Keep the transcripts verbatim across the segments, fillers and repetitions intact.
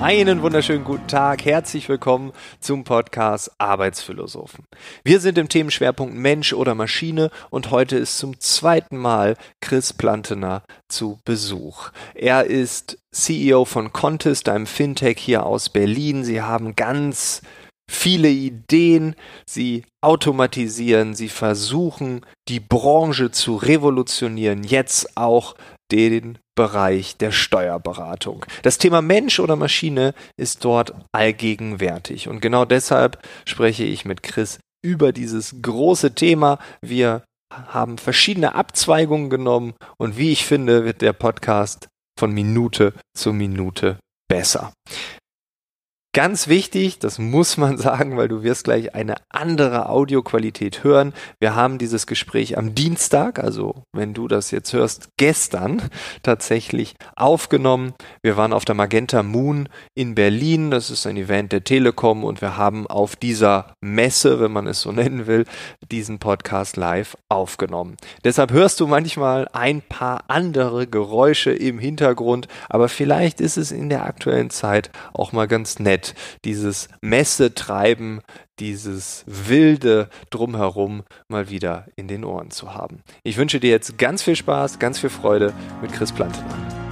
Einen wunderschönen guten Tag, herzlich willkommen zum Podcast Arbeitsphilosophen. Wir sind im Themenschwerpunkt Mensch oder Maschine und heute ist zum zweiten Mal Chris Plantener zu Besuch. Er ist C E O von Contest, einem Fintech hier aus Berlin. Sie haben ganz viele Ideen, sie automatisieren, sie versuchen, die Branche zu revolutionieren, jetzt auch den Bereich der Steuerberatung. Das Thema Mensch oder Maschine ist dort allgegenwärtig und genau deshalb spreche ich mit Chris über dieses große Thema. Wir haben verschiedene Abzweigungen genommen und wie ich finde, wird der Podcast von Minute zu Minute besser. Ganz wichtig, das muss man sagen, weil du wirst gleich eine andere Audioqualität hören. Wir haben dieses Gespräch am Dienstag, also wenn du das jetzt hörst, gestern tatsächlich aufgenommen. Wir waren auf der Magenta Moon in Berlin, das ist ein Event der Telekom und wir haben auf dieser Messe, wenn man es so nennen will, diesen Podcast live aufgenommen. Deshalb hörst du manchmal ein paar andere Geräusche im Hintergrund, aber vielleicht ist es in der aktuellen Zeit auch mal ganz nett, dieses Messetreiben, dieses wilde Drumherum mal wieder in den Ohren zu haben. Ich wünsche dir jetzt ganz viel Spaß, ganz viel Freude mit Chris Plantener.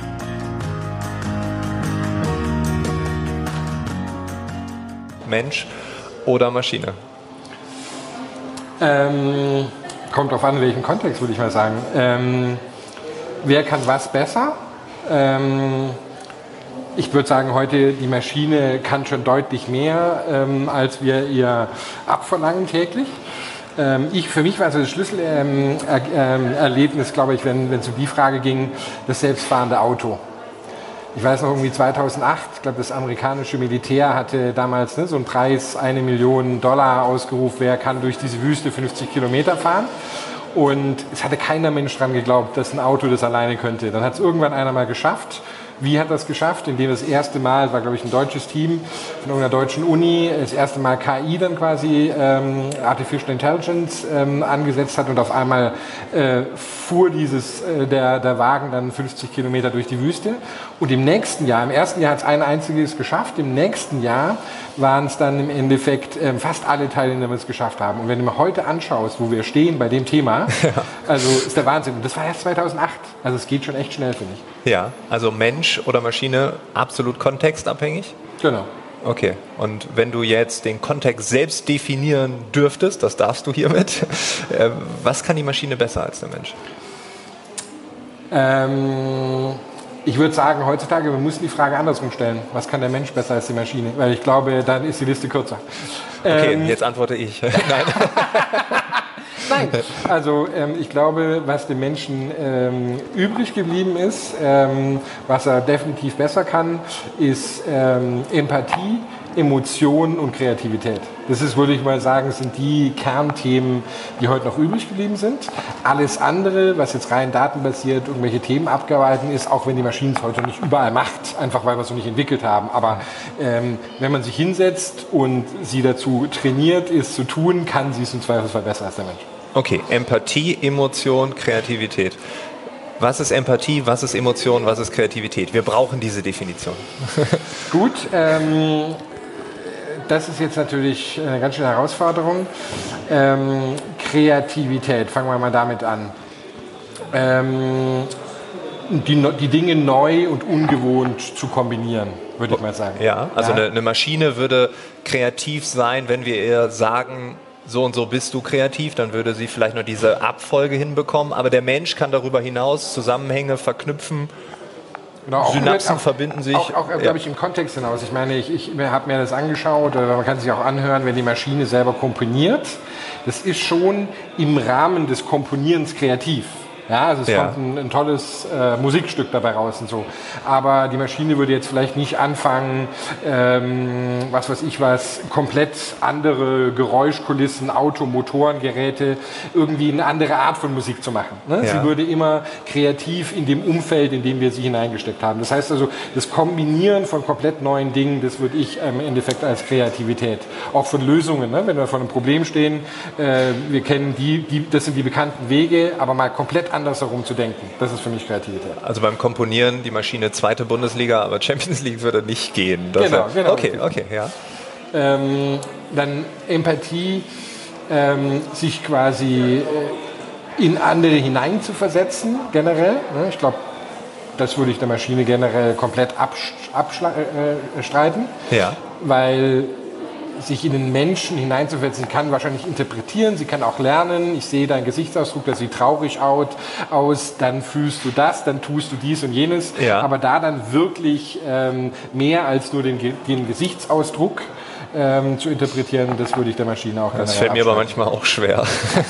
Mensch oder Maschine? Ähm, kommt drauf an, in welchem Kontext, würde ich mal sagen. Ähm, wer kann was besser? Ähm, Ich würde sagen, heute die Maschine kann schon deutlich mehr, ähm, als wir ihr abverlangen täglich. Ähm, ich, für mich war so das Schlüsselerlebnis, ähm, glaube ich, wenn es um die Frage ging, das selbstfahrende Auto. Ich weiß noch, irgendwie zweitausendacht, ich glaube, das amerikanische Militär hatte damals ne, so einen Preis, eine Million Dollar ausgerufen, wer kann durch diese Wüste fünfzig Kilometer fahren. Und es hatte keiner Mensch dran geglaubt, dass ein Auto das alleine könnte. Dann hat es irgendwann einer mal geschafft. Wie hat das geschafft? Indem das erste Mal, war glaube ich ein deutsches Team von irgendeiner deutschen Uni, das erste Mal K I dann quasi, ähm, Artificial Intelligence, ähm, angesetzt hat und auf einmal äh, fuhr dieses, äh, der, der Wagen dann fünfzig Kilometer durch die Wüste. Und im nächsten Jahr, im ersten Jahr hat es ein einziges geschafft, im nächsten Jahr waren es dann im Endeffekt ähm, fast alle Teilnehmer, die es geschafft haben. Und wenn du mir heute anschaust, wo wir stehen bei dem Thema, ja. Also ist der Wahnsinn. Und das war erst zweitausendacht. Also es geht schon echt schnell, finde ich. Ja, also Mensch oder Maschine absolut kontextabhängig? Genau. Okay, und wenn du jetzt den Kontext selbst definieren dürftest, das darfst du hiermit, äh, was kann die Maschine besser als der Mensch? Ähm... Ich würde sagen, heutzutage, wir müssen die Frage andersrum stellen. Was kann der Mensch besser als die Maschine? Weil ich glaube, dann ist die Liste kürzer. Okay, ähm, jetzt antworte ich. Nein. Nein, also ähm, ich glaube, was dem Menschen ähm, übrig geblieben ist, ähm, was er definitiv besser kann, ist ähm, Empathie, Emotionen und Kreativität. Das ist, würde ich mal sagen, sind die Kernthemen, die heute noch übrig geblieben sind. Alles andere, was jetzt rein datenbasiert irgendwelche Themen abgearbeitet ist, auch wenn die Maschinen es heute nicht überall macht, einfach weil wir es so nicht entwickelt haben. Aber ähm, wenn man sich hinsetzt und sie dazu trainiert, es zu tun, kann sie es im Zweifelsfall besser als der Mensch. Okay, Empathie, Emotion, Kreativität. Was ist Empathie, was ist Emotion, was ist Kreativität? Wir brauchen diese Definition. Gut, ähm, das ist jetzt natürlich eine ganz schöne Herausforderung. Ähm, Kreativität, fangen wir mal damit an. Ähm, die, die Dinge neu und ungewohnt zu kombinieren, würde ich mal sagen. Ja, also ja? Eine, eine Maschine würde kreativ sein, wenn wir ihr sagen, so und so bist du kreativ, dann würde sie vielleicht nur diese Abfolge hinbekommen, aber der Mensch kann darüber hinaus Zusammenhänge verknüpfen. Genau, auch Synapsen auch, verbinden sich. Auch, auch ja. glaube ich, im Kontext hinaus. Ich meine, ich, ich habe mir das angeschaut, oder man kann sich auch anhören, wenn die Maschine selber komponiert. Das ist schon im Rahmen des Komponierens kreativ. Ja, also es ja. kommt ein, ein tolles äh, Musikstück dabei raus und so. Aber die Maschine würde jetzt vielleicht nicht anfangen, ähm, was weiß ich was, komplett andere Geräuschkulissen, Auto, Motoren, Geräte, irgendwie eine andere Art von Musik zu machen. Ne? Ja. Sie würde immer kreativ in dem Umfeld, in dem wir sie hineingesteckt haben. Das heißt also, das Kombinieren von komplett neuen Dingen, das würde ich im Endeffekt als Kreativität. Auch von Lösungen, ne? Wenn wir vor einem Problem stehen, äh, wir kennen die, die, das sind die bekannten Wege, aber mal komplett andersherum zu denken. Das ist für mich Kreativität. Also beim Komponieren die Maschine zweite Bundesliga, aber Champions League würde nicht gehen. Das genau, ja, genau. Okay, okay, ja. Ähm, dann Empathie, ähm, sich quasi äh, in andere hineinzuversetzen, generell. Ne? Ich glaube, das würde ich der Maschine generell komplett abstreiten. Äh, ja. Weil sich in den Menschen hineinzuversetzen, kann wahrscheinlich interpretieren, sie kann auch lernen, ich sehe deinen Gesichtsausdruck, das sieht traurig aus, aus, dann fühlst du das, dann tust du dies und jenes, ja. aber da dann wirklich ähm, mehr als nur den, den Gesichtsausdruck ähm, zu interpretieren, das würde ich der Maschine auch Das fällt mir aber manchmal auch schwer.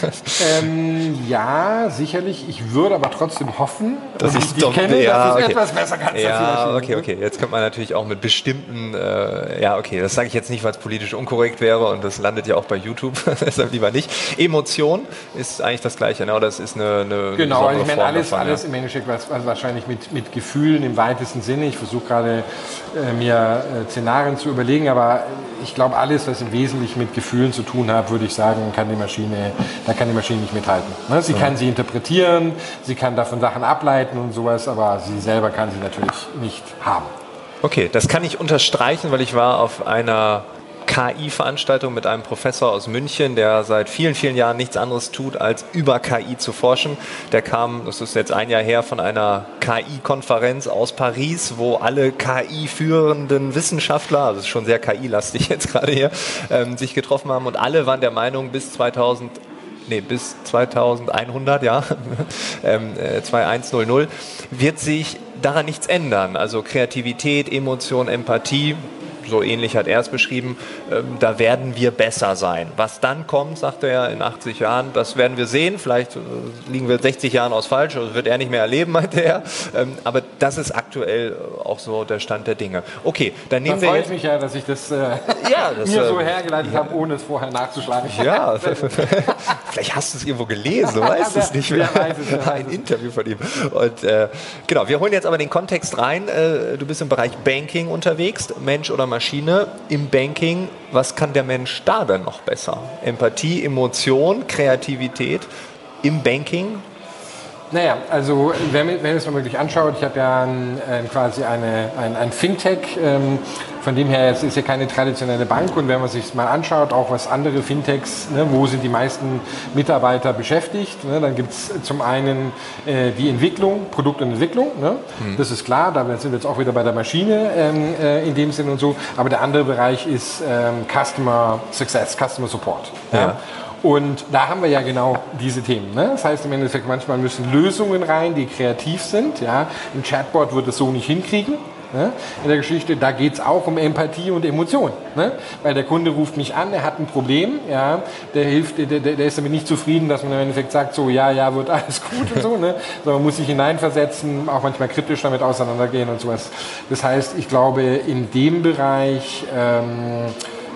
ähm, ja, sicherlich. Ich würde aber trotzdem hoffen, dass ich es kenne, ja, dass okay. es etwas besser kann. Ja, okay, okay. Jetzt könnte man natürlich auch mit bestimmten, äh, ja, okay, das sage ich jetzt nicht, weil es politisch unkorrekt wäre und das landet ja auch bei YouTube, deshalb lieber nicht. Emotion ist eigentlich das Gleiche, ne? Oder es ist eine, eine genau, also ich meine, Form alles, davon, alles ja. im Endeffekt was, was wahrscheinlich mit, mit Gefühlen im weitesten Sinne. Ich versuche gerade äh, mir äh, Szenarien zu überlegen, aber ich glaube, alles, was im Wesentlichen mit Gefühlen zu tun hat, würde ich sagen, kann die Maschine, da kann die Maschine nicht mithalten. Ne? Sie ja. kann sie interpretieren, sie kann davon Sachen ableiten und sowas, aber sie selber kann sie natürlich nicht haben. Okay, das kann ich unterstreichen, weil ich war auf einer K I-Veranstaltung mit einem Professor aus München, der seit vielen, vielen Jahren nichts anderes tut, als über K I zu forschen. Der kam, das ist jetzt ein Jahr her, von einer K I-Konferenz aus Paris, wo alle K I-führenden Wissenschaftler, also es ist schon sehr K I-lastig jetzt gerade hier, ähm, sich getroffen haben und alle waren der Meinung, bis zweitausend Nee, bis zweitausendeinhundert, ja, ähm, äh, zweitausendeinhundert wird sich daran nichts ändern. Also Kreativität, Emotion, Empathie, so ähnlich hat er es beschrieben, ähm, da werden wir besser sein. Was dann kommt, sagte er, in achtzig Jahren, das werden wir sehen. Vielleicht äh, liegen wir sechzig Jahren aus falsch, das wird er nicht mehr erleben, meinte er. Ähm, aber das ist aktuell auch so der Stand der Dinge. Okay, dann nehmen da wir freut jetzt... mich ja, dass ich das, äh, ja, das mir äh, so hergeleitet ja. habe, ohne es vorher nachzuschlagen. Ja, vielleicht hast du es irgendwo gelesen, du weißt es nicht mehr. Wer weiß es, wer weiß Ein Interview von ihm. Und äh, genau, wir holen jetzt aber den Kontext rein. Äh, du bist im Bereich Banking unterwegs, Mensch oder Maschine. Im Banking, was kann der Mensch da denn noch besser? Empathie, Emotion, Kreativität im Banking? Naja, also wenn, wenn man es mal wirklich anschaut, ich habe ja ein, ein, quasi eine, ein, ein Fintech, ähm, von dem her jetzt ist ja keine traditionelle Bank und wenn man sich mal anschaut, auch was andere Fintechs, ne, wo sind die meisten Mitarbeiter beschäftigt, ne, dann gibt es zum einen äh, die Entwicklung, Produkt und Entwicklung, ne, mhm. das ist klar, da sind wir jetzt auch wieder bei der Maschine ähm, äh, in dem Sinn und so, aber der andere Bereich ist ähm, Customer Success, Customer Support. Ja. Ja. Und da haben wir ja genau diese Themen. Ne? Das heißt im Endeffekt, manchmal müssen Lösungen rein, die kreativ sind. Ja? Ein Chatbot wird es so nicht hinkriegen. Ne? In der Geschichte, da geht es auch um Empathie und Emotion. Ne? Weil der Kunde ruft mich an, er hat ein Problem, ja? der, hilft, der, der, der ist damit nicht zufrieden, dass man im Endeffekt sagt, so ja, ja, wird alles gut und so. Ne? Sondern man muss sich hineinversetzen, auch manchmal kritisch damit auseinandergehen und sowas. Das heißt, ich glaube, in dem Bereich... Ähm,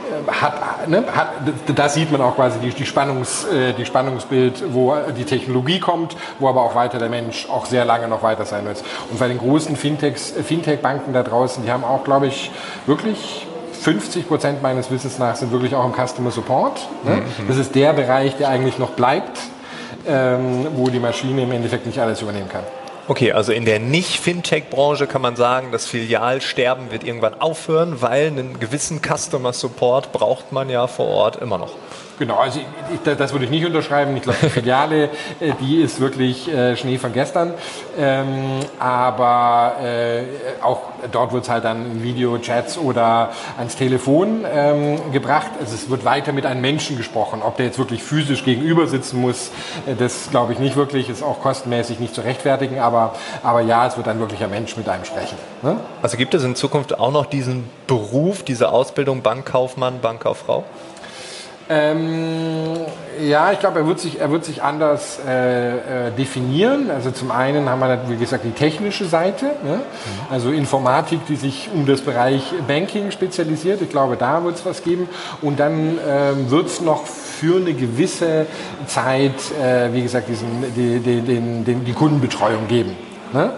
Hat, ne, hat, da sieht man auch quasi die, die, Spannungs, äh, die Spannungsbild, wo die Technologie kommt, wo aber auch weiter der Mensch auch sehr lange noch weiter sein wird. Und bei den großen Fintechs, Fintech-Banken da draußen, die haben auch, glaube ich, wirklich fünfzig Prozent meines Wissens nach sind wirklich auch im Customer Support. Ne? Mhm. Das ist der Bereich, der eigentlich noch bleibt, ähm, wo die Maschine im Endeffekt nicht alles übernehmen kann. Okay, also in der Nicht-Fintech-Branche kann man sagen, das Filialsterben wird irgendwann aufhören, weil einen gewissen Customer Support braucht man ja vor Ort immer noch. Genau, also ich, ich, das würde ich nicht unterschreiben. Ich glaube, die Filiale, die ist wirklich äh, Schnee von gestern. Ähm, aber äh, auch dort wird es halt dann in Videochats oder ans Telefon ähm, gebracht. Also es wird weiter mit einem Menschen gesprochen. Ob der jetzt wirklich physisch gegenüber sitzen muss, äh, das glaube ich nicht wirklich. Ist auch kostenmäßig nicht zu rechtfertigen. Aber, aber ja, es wird dann wirklich ein Mensch mit einem sprechen. Ne? Also gibt es in Zukunft auch noch diesen Beruf, diese Ausbildung Bankkaufmann, Bankkauffrau? Ähm, ja, ich glaube, er wird sich, er wird sich anders äh, äh, definieren. Also zum einen haben wir, wie gesagt, die technische Seite, ne? Mhm. Also Informatik, die sich um das Bereich Banking spezialisiert. Ich glaube, da wird es was geben. Und dann ähm, wird es noch für eine gewisse Zeit, äh, wie gesagt, diesen, die, die, den, den, die Kundenbetreuung geben. Ne?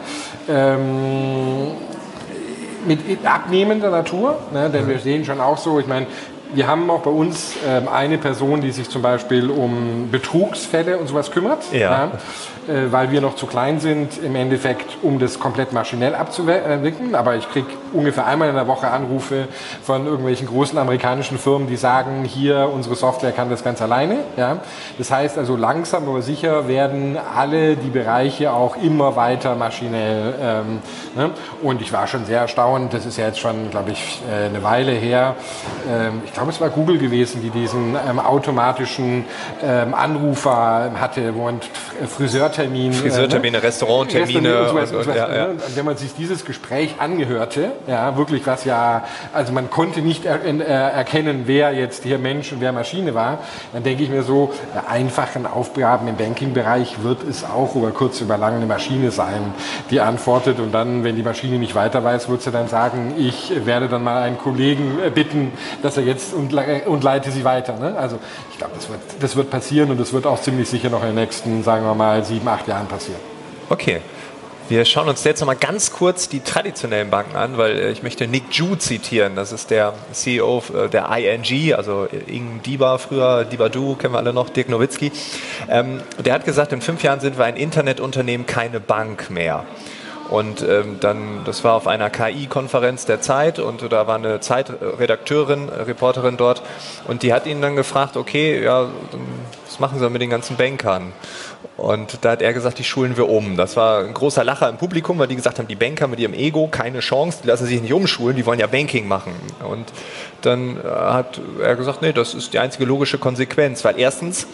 Ähm, mit abnehmender Natur, ne? Denn mhm. wir sehen schon auch so, ich meine, wir haben auch bei uns ähm, eine Person, die sich zum Beispiel um Betrugsfälle und sowas kümmert, ja. Ja, äh, weil wir noch zu klein sind, im Endeffekt, um das komplett maschinell abzuwickeln. Aber ich kriege ungefähr einmal in der Woche Anrufe von irgendwelchen großen amerikanischen Firmen, die sagen, hier, unsere Software kann das ganz alleine. Ja. Das heißt also, langsam aber sicher werden alle die Bereiche auch immer weiter maschinell. Ähm, ne? Und ich war schon sehr erstaunt, das ist ja jetzt schon, glaube ich, eine Weile her. Ähm, ich glaube, es war Google gewesen, die diesen ähm, automatischen ähm, Anrufer hatte, wo man Friseurtermin, Friseurtermine, äh, ne? Restauranttermine. Und sowas, und, und sowas, ja, ja. Und wenn man sich dieses Gespräch angehörte, ja, wirklich was ja, also man konnte nicht er, er, erkennen, wer jetzt hier Mensch und wer Maschine war, dann denke ich mir so, bei einfachen Aufgaben im Banking-Bereich wird es auch über kurz über lang eine Maschine sein, die antwortet, und dann, wenn die Maschine nicht weiter weiß, wird sie dann sagen, ich werde dann mal einen Kollegen bitten, dass er jetzt und, und leite sie weiter. Ne? Also ich glaube, das wird, das wird passieren, und das wird auch ziemlich sicher noch in den nächsten, sagen wir mal, sieben, acht Jahren passieren. Okay. Wir schauen uns jetzt noch mal ganz kurz die traditionellen Banken an, weil ich möchte Nick Ju zitieren. Das ist der C E O der I N G, also Ing Diba früher, Diba Du, kennen wir alle noch, Dirk Nowitzki. Ähm, der hat gesagt, in fünf Jahren sind wir ein Internetunternehmen, keine Bank mehr. Und ähm, dann, das war auf einer K I-Konferenz der Zeit, und da war eine Zeitredakteurin, Reporterin dort, und die hat ihn dann gefragt, okay, ja, was machen Sie mit den ganzen Bankern? Und da hat er gesagt, die schulen wir um. Das war ein großer Lacher im Publikum, weil die gesagt haben, die Banker mit ihrem Ego, keine Chance, die lassen sich nicht umschulen, die wollen ja Banking machen. Und dann hat er gesagt, nee, das ist die einzige logische Konsequenz, weil erstens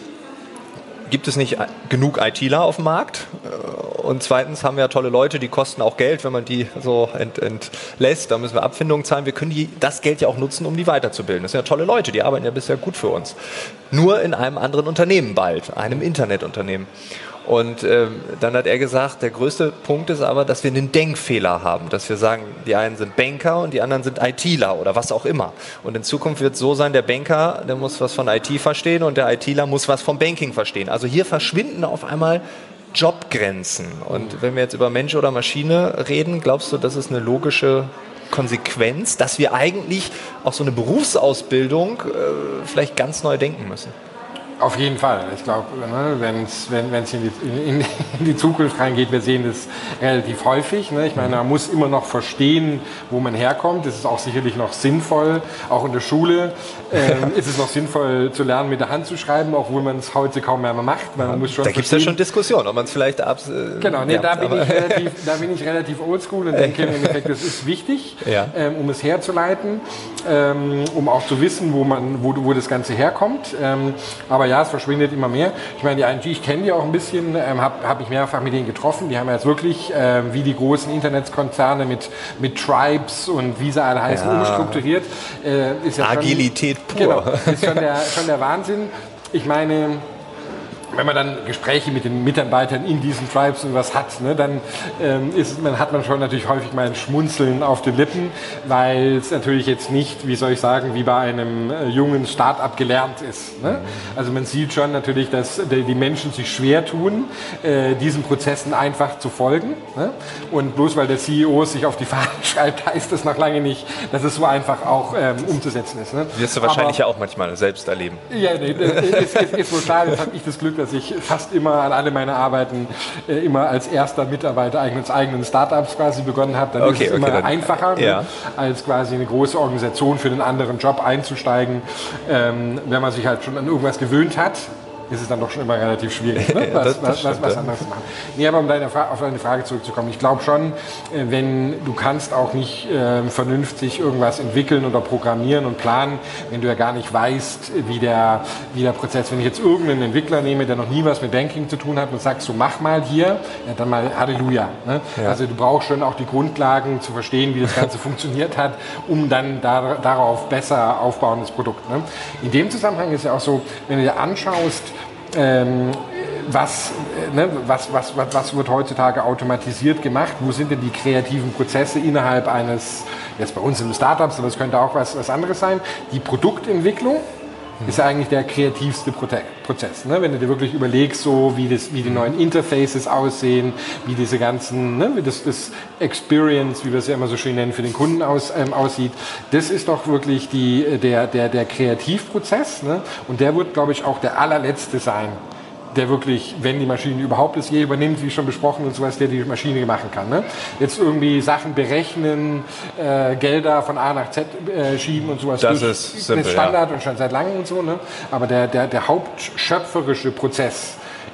gibt es nicht genug ITler auf dem Markt, und zweitens haben wir ja tolle Leute, die kosten auch Geld, wenn man die so ent, entlässt, da müssen wir Abfindungen zahlen, wir können die, das Geld ja auch nutzen, um die weiterzubilden. Das sind ja tolle Leute, die arbeiten ja bisher gut für uns. Nur in einem anderen Unternehmen bald, einem Internetunternehmen. Und ähm, dann hat er gesagt, der größte Punkt ist aber, dass wir einen Denkfehler haben, dass wir sagen, die einen sind Banker und die anderen sind ITler oder was auch immer. Und in Zukunft wird es so sein, der Banker, der muss was von I T verstehen, und der ITler muss was vom Banking verstehen. Also hier verschwinden auf einmal Jobgrenzen. Und wenn wir jetzt über Mensch oder Maschine reden, glaubst du, das ist eine logische Konsequenz, dass wir eigentlich auch so eine Berufsausbildung äh, vielleicht ganz neu denken müssen? Auf jeden Fall. Ich glaube, ne, wenn's, wenn es in, in, in die Zukunft reingeht, wir sehen das relativ häufig. Ne? Ich meine, man muss immer noch verstehen, wo man herkommt. Das ist auch sicherlich noch sinnvoll. Auch in der Schule ähm, ist es noch sinnvoll zu lernen, mit der Hand zu schreiben, obwohl man es heute kaum mehr macht. Man muss schon da gibt es ja schon Diskussionen, ob man es vielleicht ab... Äh, genau, nee, ja, da, bin ich relativ, da bin ich relativ oldschool und denke im Endeffekt, das ist wichtig, ja. ähm, um es herzuleiten, ähm, um auch zu wissen, wo, man, wo, wo das Ganze herkommt. Ähm, aber ja, es verschwindet immer mehr. Ich meine, die I N G, ich kenne die auch ein bisschen, ähm, habe hab ich mehrfach mit denen getroffen. Die haben ja jetzt wirklich, ähm, wie die großen Internetkonzerne mit, mit Tribes und wie sie alle heißen, ja. umstrukturiert. Äh, ist ja Agilität schon, pur. Genau, ist schon der, schon der Wahnsinn. Ich meine, wenn man dann Gespräche mit den Mitarbeitern in diesen Tribes und was hat, ne, dann ähm, ist, man, hat man schon natürlich häufig mal ein Schmunzeln auf den Lippen, weil es natürlich jetzt nicht, wie soll ich sagen, wie bei einem äh, jungen Start-up gelernt ist. Ne? Also man sieht schon natürlich, dass die, die Menschen sich schwer tun, äh, diesen Prozessen einfach zu folgen. Ne? Und bloß weil der C E O sich auf die Fahne schreibt, heißt das noch lange nicht, dass es so einfach auch ähm, umzusetzen ist. Ne? Wirst du wahrscheinlich Aber, ja auch manchmal selbst erleben. Ja, nee, ist, ist, ist wohl klar, jetzt habe ich das Glück, dass ich fast immer an alle meine Arbeiten äh, immer als erster Mitarbeiter eines eigenen Startups quasi begonnen habe. Dann okay, ist es okay, immer dann, einfacher, ja. ne, als quasi eine große Organisation für einen anderen Job einzusteigen. Ähm, wenn man sich halt schon an irgendwas gewöhnt hat, ist es dann doch schon immer relativ schwierig, ne? was, das, das was, was, was anderes zu machen. Nee, aber um deine auf deine Frage zurückzukommen, ich glaube schon, wenn du kannst auch nicht äh, vernünftig irgendwas entwickeln oder programmieren und planen, wenn du ja gar nicht weißt, wie der, wie der Prozess, wenn ich jetzt irgendeinen Entwickler nehme, der noch nie was mit Banking zu tun hat und sagst, so mach mal hier, ja, dann mal Halleluja. Ne? Ja. Also du brauchst schon auch die Grundlagen zu verstehen, wie das Ganze funktioniert hat, um dann da, darauf besser aufbauendes Produkt. Ne? In dem Zusammenhang ist ja auch so, wenn du dir anschaust, Ähm, was, ne, was, was, was, was wird heutzutage automatisiert gemacht? Wo sind denn die kreativen Prozesse innerhalb eines, jetzt bei uns im Startups, aber es könnte auch was, was anderes sein, die Produktentwicklung, ist ja eigentlich der kreativste Prozess. Ne? Wenn du dir wirklich überlegst, so wie, das, wie die neuen Interfaces aussehen, wie diese ganzen, ne? wie das, das Experience, wie wir es ja immer so schön nennen, für den Kunden aus, ähm, aussieht, das ist doch wirklich die, der, der, der Kreativprozess. Ne? Und der wird, glaube ich, auch der allerletzte sein, der wirklich, wenn die Maschine überhaupt es je übernimmt, wie schon besprochen und sowas, der die Maschine machen kann. Ne? Jetzt irgendwie Sachen berechnen, äh, Gelder von A nach Z äh, schieben und sowas. Das ist simpel, das Standard ja. und schon seit langem und so. Ne? Aber der, der, der hauptschöpferische Prozess,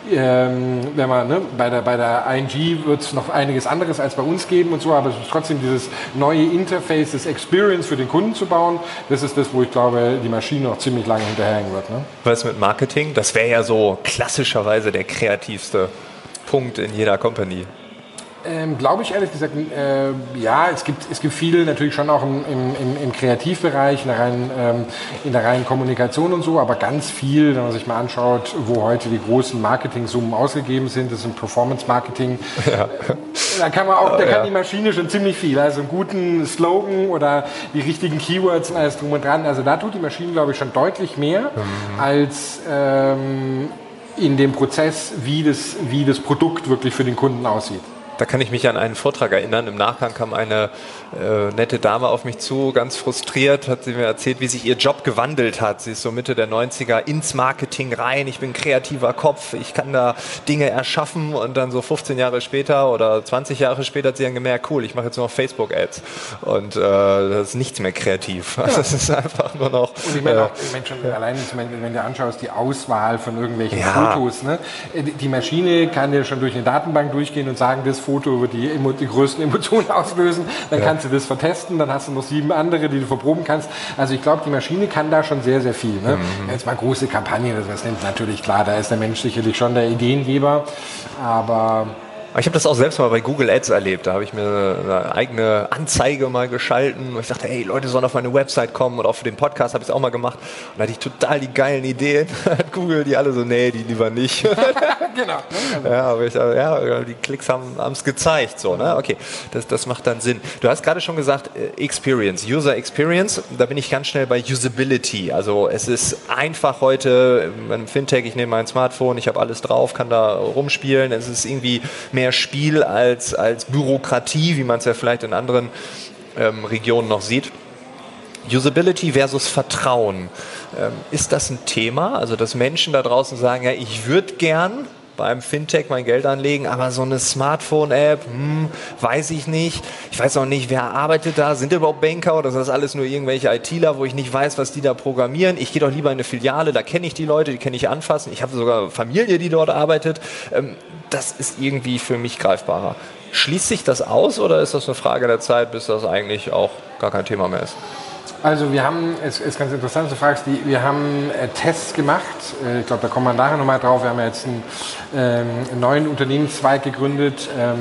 ähm, wenn man, ne, bei der, bei der I N G wird es noch einiges anderes als bei uns geben und so, aber es ist trotzdem dieses neue Interface, das Experience für den Kunden zu bauen, das ist das, wo ich glaube, die Maschine noch ziemlich lange hinterherhängen wird. Ne? Was mit Marketing? Das wäre ja so klassischerweise der kreativste Punkt in jeder Company. Ähm, glaube ich ehrlich gesagt, äh, ja, es gibt, es gibt viel natürlich schon auch im, im, im Kreativbereich, in der, reinen, ähm, in der reinen Kommunikation und so, aber ganz viel, wenn man sich mal anschaut, wo heute die großen Marketing-Summen ausgegeben sind, das ist im Performance-Marketing. Ja. Da kann man auch, da kann ja. die Maschine schon ziemlich viel, also einen guten Slogan oder die richtigen Keywords und alles drum und dran. Also da tut die Maschine, glaube ich, schon deutlich mehr mhm. als ähm, in dem Prozess, wie das, wie das Produkt wirklich für den Kunden aussieht. Da kann ich mich an einen Vortrag erinnern. Im Nachgang kam eine äh, nette Dame auf mich zu, ganz frustriert, hat sie mir erzählt, wie sich ihr Job gewandelt hat. Sie ist so Mitte der neunziger ins Marketing rein. Ich bin kreativer Kopf, ich kann da Dinge erschaffen und dann so fünfzehn Jahre später oder zwanzig Jahre später hat sie dann gemerkt, cool, ich mache jetzt nur noch Facebook-Ads und äh, das ist nichts mehr kreativ. Ja. Das ist einfach nur noch... Und ich meine auch, ich meine schon ja. allein, wenn du anschaust, die Auswahl von irgendwelchen ja. Fotos, ne? Die Maschine kann ja schon durch eine Datenbank durchgehen und sagen, das Foto wird die, die größten Emotionen auslösen, dann ja. kannst du das vertesten, dann hast du noch sieben andere, die du verproben kannst. Also ich glaube, die Maschine kann da schon sehr, sehr viel. Ne? Mhm. Jetzt mal große Kampagnen, das ist natürlich klar, da ist der Mensch sicherlich schon der Ideengeber, aber... Ich habe das auch selbst mal bei Google Ads erlebt. Da habe ich mir eine eigene Anzeige mal geschalten. Und ich dachte, hey, Leute sollen auf meine Website kommen. Und auch für den Podcast habe ich es auch mal gemacht. Und da hatte ich total die geilen Ideen. Google, die alle so, nee, die lieber nicht. Genau. Ja, aber ich, ja, die Klicks haben es gezeigt. So, ne? Okay, das, das macht dann Sinn. Du hast gerade schon gesagt, Experience, User Experience. Da bin ich ganz schnell bei Usability. Also es ist einfach heute, im Fintech, ich nehme mein Smartphone, ich habe alles drauf, kann da rumspielen. Es ist irgendwie mehr Spiel als, als Bürokratie, wie man es ja vielleicht in anderen ähm, Regionen noch sieht. Usability versus Vertrauen. Ähm, ist das ein Thema? Also, dass Menschen da draußen sagen, ja, ich würde gern beim Fintech mein Geld anlegen, aber so eine Smartphone-App, hm, weiß ich nicht. Ich weiß auch nicht, wer arbeitet da? Sind überhaupt Banker oder sind das alles nur irgendwelche ITler, wo ich nicht weiß, was die da programmieren? Ich gehe doch lieber in eine Filiale, da kenne ich die Leute, die kann ich anfassen. Ich habe sogar Familie, die dort arbeitet. Ähm, das ist irgendwie für mich greifbarer. Schließt sich das aus oder ist das eine Frage der Zeit, bis das eigentlich auch gar kein Thema mehr ist? Also wir haben, es ist ganz interessant, du fragst, die, wir haben äh, Tests gemacht, äh, ich glaube, da kommen wir nachher nochmal drauf, wir haben ja jetzt einen, ähm, einen neuen Unternehmenszweig gegründet ähm,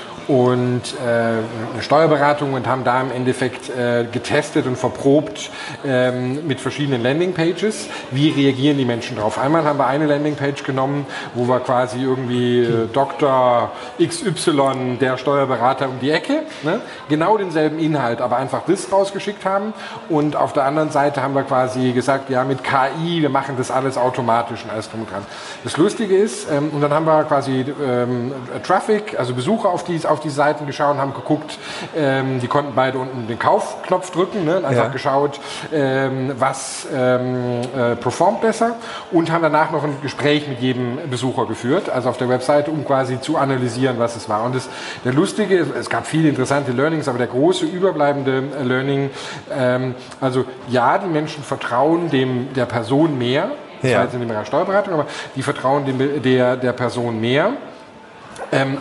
und äh, eine Steuerberatung und haben da im Endeffekt äh, getestet und verprobt ähm, mit verschiedenen Landingpages, wie reagieren die Menschen drauf. Einmal haben wir eine Landingpage genommen, wo wir quasi irgendwie äh, Doktor X Y, der Steuerberater um die Ecke, ne? Genau denselben Inhalt, aber einfach das rausgeschickt haben und auf der anderen Seite haben wir quasi gesagt, ja mit K I, wir machen das alles automatisch und alles drum und dran. Das Lustige ist, ähm, und dann haben wir quasi ähm, Traffic, also Besucher auf die auf die Seiten geschaut und haben geguckt, ähm, die konnten beide unten den Kaufknopf drücken, ne? Einfach ja. geschaut, ähm, was ähm, äh, performt besser und haben danach noch ein Gespräch mit jedem Besucher geführt, also auf der Webseite, um quasi zu analysieren, was es war. Und das, der Lustige, es gab viele interessante Learnings, aber der große überbleibende Learning, ähm, also ja, die Menschen vertrauen dem der Person mehr, das ja. war jetzt in dem Bereich Steuerberatung, aber die vertrauen dem, der, der Person mehr. Ähm,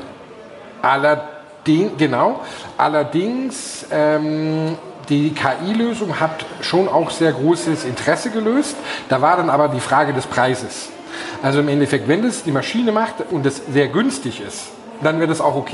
allerdings, genau, allerdings ähm, die K I-Lösung hat schon auch sehr großes Interesse gelöst. Da war dann aber die Frage des Preises. Also im Endeffekt, wenn das die Maschine macht und es sehr günstig ist, dann wäre das auch okay.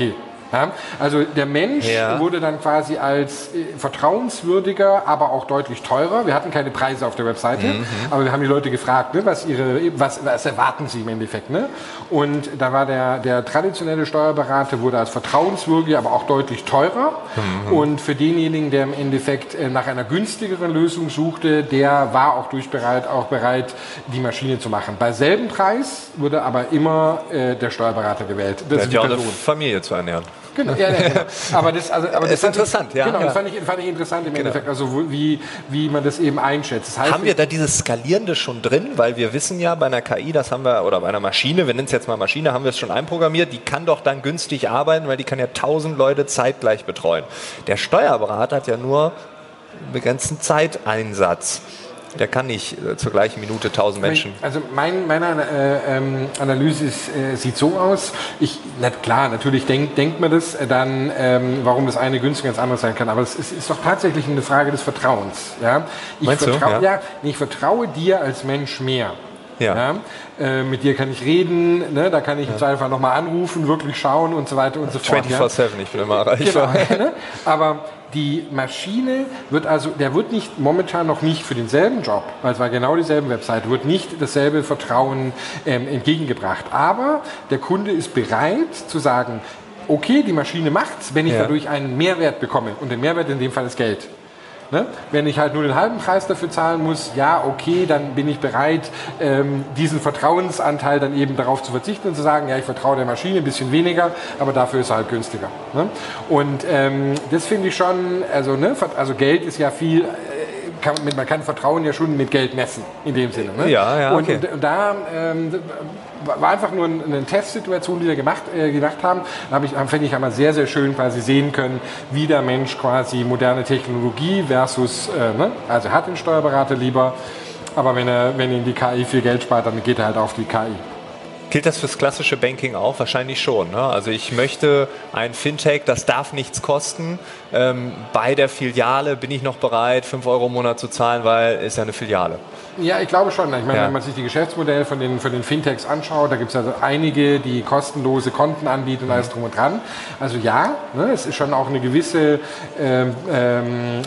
Ja? Also der Mensch ja. wurde dann quasi als äh, vertrauenswürdiger, aber auch deutlich teurer. Wir hatten keine Preise auf der Webseite, mhm. aber wir haben die Leute gefragt, ne, was, ihre, was, was erwarten sie im Endeffekt. Ne? Und da war der, der traditionelle Steuerberater wurde als vertrauenswürdiger, aber auch deutlich teurer. Mhm. Und für denjenigen, der im Endeffekt äh, nach einer günstigeren Lösung suchte, der war auch durchbereit, auch bereit, die Maschine zu machen. Bei selben Preis wurde aber immer äh, der Steuerberater gewählt. Das ist ja, eine Familie zu ernähren. Genau, ja, ja, genau. Aber das, also, aber das ist interessant, ich, ja. Genau, ja. das fand ich, fand ich interessant im genau. Endeffekt, also wie, wie man das eben einschätzt. Das heißt, haben wir da dieses Skalierende schon drin? Weil wir wissen ja, bei einer K I, das haben wir, oder bei einer Maschine, wir nennen es jetzt mal Maschine, haben wir es schon einprogrammiert, die kann doch dann günstig arbeiten, weil die kann ja tausend Leute zeitgleich betreuen. Der Steuerberater hat ja nur einen begrenzten Zeiteinsatz. Der kann nicht äh, zur gleichen Minute tausend Menschen. Also mein, meine äh, ähm, Analyse ist, äh, sieht so aus. Ich, na klar, natürlich denk, denkt man das dann, ähm, warum das eine günstiger als das andere sein kann. Aber es ist, ist doch tatsächlich eine Frage des Vertrauens. Ja? Ich, Meinst vertrau, du? Ja. Ja, ich vertraue dir als Mensch mehr. Ja. Ja? Äh, mit dir kann ich reden, ne? Da kann ich ja. im Zweifel nochmal anrufen, wirklich schauen und so weiter und so fort. vierundzwanzig sieben, ja? Ich bin immer erreichbar. Genau, ne? Aber die Maschine wird also, der wird nicht momentan noch nicht für denselben Job, weil es war genau dieselbe Webseite, wird nicht dasselbe Vertrauen ähm, entgegengebracht. Aber der Kunde ist bereit zu sagen, okay, die Maschine macht's, wenn ich ja. dadurch einen Mehrwert bekomme. Und der Mehrwert in dem Fall ist Geld. Ne? Wenn ich halt nur den halben Preis dafür zahlen muss, ja, okay, dann bin ich bereit, ähm, diesen Vertrauensanteil dann eben darauf zu verzichten und zu sagen, ja, ich vertraue der Maschine ein bisschen weniger, aber dafür ist er halt günstiger. Ne? Und ähm, das finde ich schon, also, ne, also Geld ist ja viel, äh, kann, man kann Vertrauen ja schon mit Geld messen, in dem Sinne. Ne? Ja, ja, okay. Und, und, und da ähm, war einfach nur eine Testsituation, die wir gemacht, äh, gemacht haben. Da habe ich, finde ich, einmal sehr, sehr schön quasi sehen können, wie der Mensch quasi moderne Technologie versus, äh, ne? also hat den Steuerberater lieber, aber wenn er, wenn ihn die K I viel Geld spart, dann geht er halt auf die K I. Gilt das fürs klassische Banking auch? Wahrscheinlich schon. Ne? Also ich möchte ein Fintech, das darf nichts kosten. Ähm, bei der Filiale bin ich noch bereit, fünf Euro im Monat zu zahlen, weil es ja eine Filiale. Ja, ich glaube schon. Ich meine, ja. wenn man sich die Geschäftsmodelle von den, von den Fintechs anschaut, da gibt es also einige, die kostenlose Konten anbieten und alles drum und dran. Also ja, ne, es ist schon auch eine gewisse ähm, ähm,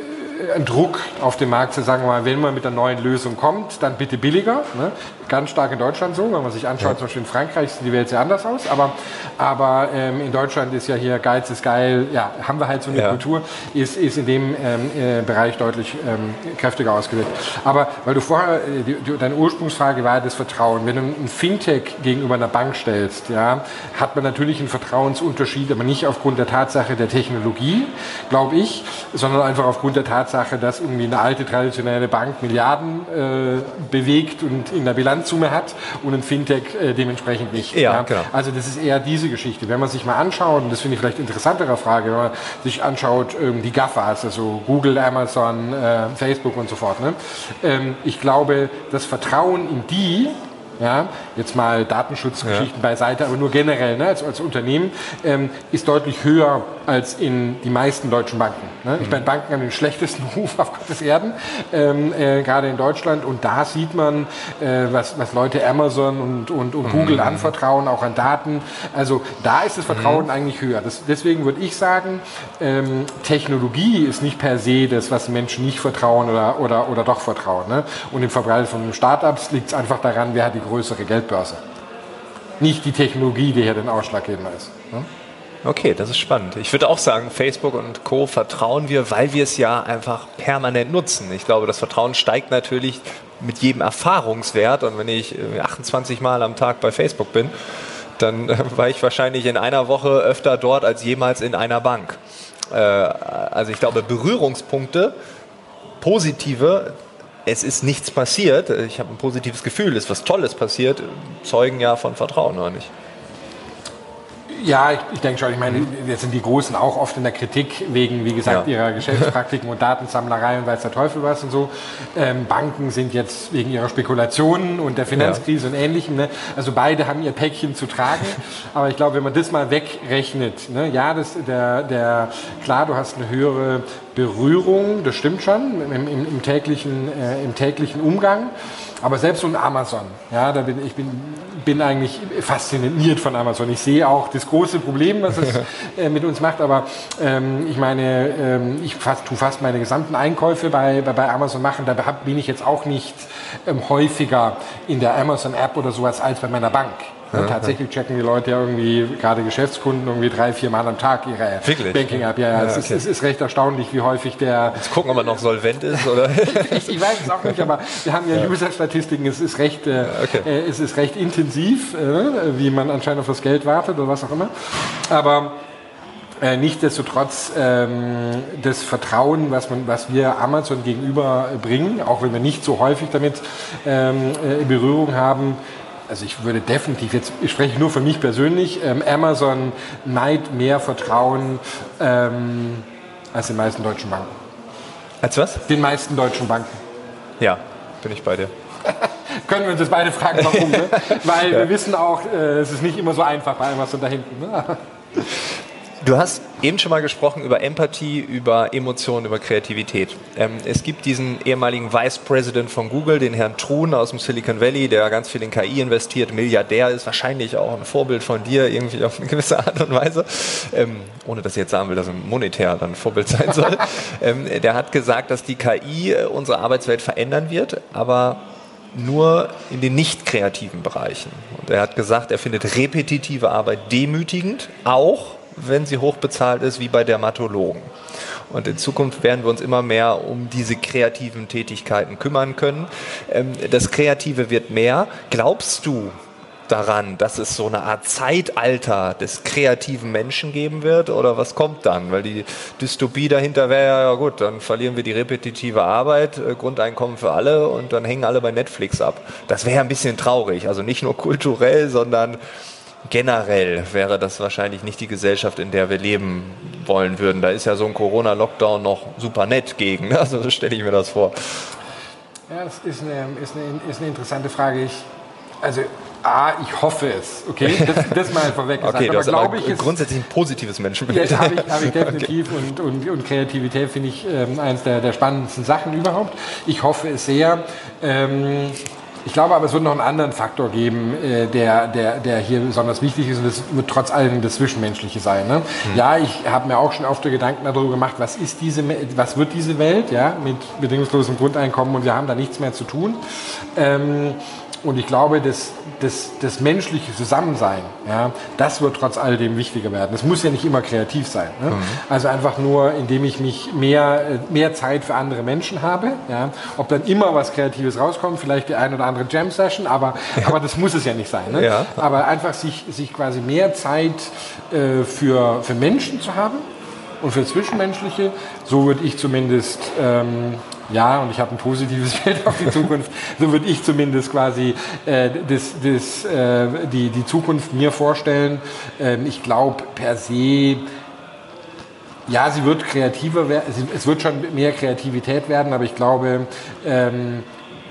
ein Druck auf dem Markt zu sagen, wenn man mit einer neuen Lösung kommt, dann bitte billiger. Ne? Ganz stark in Deutschland so, wenn man sich anschaut, ja. zum Beispiel in Frankreich sieht die Welt sehr anders aus, aber, aber ähm, in Deutschland ist ja hier Geiz ist geil, ja, haben wir halt so eine ja. Kultur, ist, ist in dem ähm, äh, Bereich deutlich ähm, kräftiger ausgewirkt. Aber weil du vorher, die, die, deine Ursprungsfrage war das Vertrauen. Wenn du ein Fintech gegenüber einer Bank stellst, ja, hat man natürlich einen Vertrauensunterschied, aber nicht aufgrund der Tatsache der Technologie, glaube ich, sondern einfach aufgrund der Tatsache, dass irgendwie eine alte traditionelle Bank Milliarden äh, bewegt und in der Bilanzsumme hat und ein Fintech äh, dementsprechend nicht. Ja, ja. Genau. Also das ist eher diese Geschichte. Wenn man sich mal anschaut, und das finde ich vielleicht interessantere Frage, wenn man sich anschaut, ähm, die GAFAs, also Google, Amazon, äh, Facebook und so fort. Ne? Ähm, ich glaube, das Vertrauen in die, ja, jetzt mal Datenschutzgeschichten ja. beiseite, aber nur generell ne, als, als Unternehmen, ähm, ist deutlich höher als in die meisten deutschen Banken. Ne? Mhm. Ich meine, Banken haben den schlechtesten Ruf auf Gottes Erden, ähm, äh, gerade in Deutschland. Und da sieht man, äh, was, was Leute Amazon und, und, und Google mhm. anvertrauen, auch an Daten. Also da ist das Vertrauen mhm. eigentlich höher. Das, deswegen würde ich sagen, ähm, Technologie ist nicht per se das, was Menschen nicht vertrauen oder, oder, oder doch vertrauen. Ne? Und im Verbreiten von Startups liegt es einfach daran, wer hat die größere Geldbörse. Nicht die Technologie, die hier den Ausschlaggebend ist. Ne? Okay, das ist spannend. Ich würde auch sagen, Facebook und Co. vertrauen wir, weil wir es ja einfach permanent nutzen. Ich glaube, das Vertrauen steigt natürlich mit jedem Erfahrungswert. Und wenn ich achtundzwanzig Mal am Tag bei Facebook bin, dann war ich wahrscheinlich in einer Woche öfter dort als jemals in einer Bank. Also ich glaube, Berührungspunkte, positive, es ist nichts passiert, ich habe ein positives Gefühl, es ist was Tolles passiert, zeugen ja von Vertrauen, oder nicht? Ja, ich, ich denke schon. Ich meine, jetzt sind die Großen auch oft in der Kritik wegen, wie gesagt, ja. ihrer Geschäftspraktiken und Datensammlerei und weiß der Teufel was und so. Ähm, Banken sind jetzt wegen ihrer Spekulationen und der Finanzkrise ja. und Ähnlichem. Ne? Also beide haben ihr Päckchen zu tragen. Aber ich glaube, wenn man das mal wegrechnet, ne? ja, das, der, der, klar, du hast eine höhere Berührung, das stimmt schon, im, im, im, täglichen, äh, im täglichen Umgang. Aber selbst so ein Amazon, ja, da bin ich bin, bin eigentlich fasziniert von Amazon. Ich sehe auch das große Problem, was es äh, mit uns macht. Aber ähm, ich meine, ähm, ich fast, tue fast meine gesamten Einkäufe bei, bei, bei Amazon machen. Da hab, bin ich jetzt auch nicht ähm, häufiger in der Amazon-App oder sowas als bei meiner Bank. Ja, tatsächlich checken die Leute ja irgendwie, gerade Geschäftskunden, irgendwie drei, vier Mal am Tag ihre Banking-App. Ja, ja, ja, es, okay. ist, es ist recht erstaunlich, wie häufig der... Jetzt gucken, ob er noch solvent ist, oder? ich, ich weiß es auch nicht, aber wir haben ja, ja. User-Statistiken, es ist recht, äh, okay. äh, es ist recht intensiv, äh, wie man anscheinend auf das Geld wartet oder was auch immer. Aber... Äh, nichtsdestotrotz ähm, das Vertrauen, was, man, was wir Amazon gegenüber bringen, auch wenn wir nicht so häufig damit ähm, in Berührung haben, also ich würde definitiv, jetzt ich spreche nur für mich persönlich, ähm, Amazon neigt mehr Vertrauen ähm, als den meisten deutschen Banken. Als was? Den meisten deutschen Banken. Ja, bin ich bei dir. Können wir uns jetzt beide fragen, warum? Ne? Weil ja. wir wissen auch, äh, es ist nicht immer so einfach bei Amazon da hinten. Ne? Du hast eben schon mal gesprochen über Empathie, über Emotionen, über Kreativität. Ähm, es gibt diesen ehemaligen Vice President von Google, den Herrn Truhn aus dem Silicon Valley, der ganz viel in K I investiert, Milliardär ist, wahrscheinlich auch ein Vorbild von dir, irgendwie auf eine gewisse Art und Weise. Ähm, ohne dass ich jetzt sagen will, dass er monetär dann ein Vorbild sein soll. ähm, der hat gesagt, dass die K I unsere Arbeitswelt verändern wird, aber nur in den nicht kreativen Bereichen. Und er hat gesagt, er findet repetitive Arbeit demütigend, auch wenn sie hochbezahlt ist, wie bei Dermatologen. Und in Zukunft werden wir uns immer mehr um diese kreativen Tätigkeiten kümmern können. Das Kreative wird mehr. Glaubst du daran, dass es so eine Art Zeitalter des kreativen Menschen geben wird? Oder was kommt dann? Weil die Dystopie dahinter wäre, ja gut, dann verlieren wir die repetitive Arbeit, Grundeinkommen für alle und dann hängen alle bei Netflix ab. Das wäre ein bisschen traurig. Also nicht nur kulturell, sondern generell wäre das wahrscheinlich nicht die Gesellschaft, in der wir leben wollen würden. Da ist ja so ein Corona-Lockdown noch super nett gegen. Also so stelle ich mir das vor. Ja, das ist eine, ist eine, ist eine interessante Frage. Ich, also A, ich hoffe es. Okay, das, das mal vorweg gesagt. Okay, aber das glaube ist ich, grundsätzlich ein positives Menschenbild. Ja, habe ich, hab ich definitiv. Okay. Und, und, und Kreativität finde ich ähm, eines der, der spannendsten Sachen überhaupt. Ich hoffe es sehr. Ähm, Ich glaube aber, es wird noch einen anderen Faktor geben, äh, der, der, der hier besonders wichtig ist, und das wird trotz allem das Zwischenmenschliche sein. Ne? Mhm. Ja, ich habe mir auch schon oft Gedanken darüber gemacht, was ist diese, was wird diese Welt, ja, mit bedingungslosem Grundeinkommen, und wir haben da nichts mehr zu tun. Ähm, Und ich glaube, das, das, das menschliche Zusammensein, ja, das wird trotz alledem wichtiger werden. Es muss ja nicht immer kreativ sein. Ne? Mhm. Also einfach nur, indem ich mich mehr, mehr Zeit für andere Menschen habe. Ja? Ob dann immer was Kreatives rauskommt, vielleicht die ein oder andere Jam-Session, aber, ja. aber das muss es ja nicht sein. Ne? Ja. Aber einfach sich, sich quasi mehr Zeit äh, für, für Menschen zu haben und für Zwischenmenschliche, so würde ich zumindest... Ähm, Ja, und ich habe ein positives Bild auf die Zukunft. So würde ich zumindest quasi äh, das, das, äh, die, die Zukunft mir vorstellen. Ähm, ich glaube per se, ja, sie wird kreativer werden, es wird schon mehr Kreativität werden, aber ich glaube, ähm,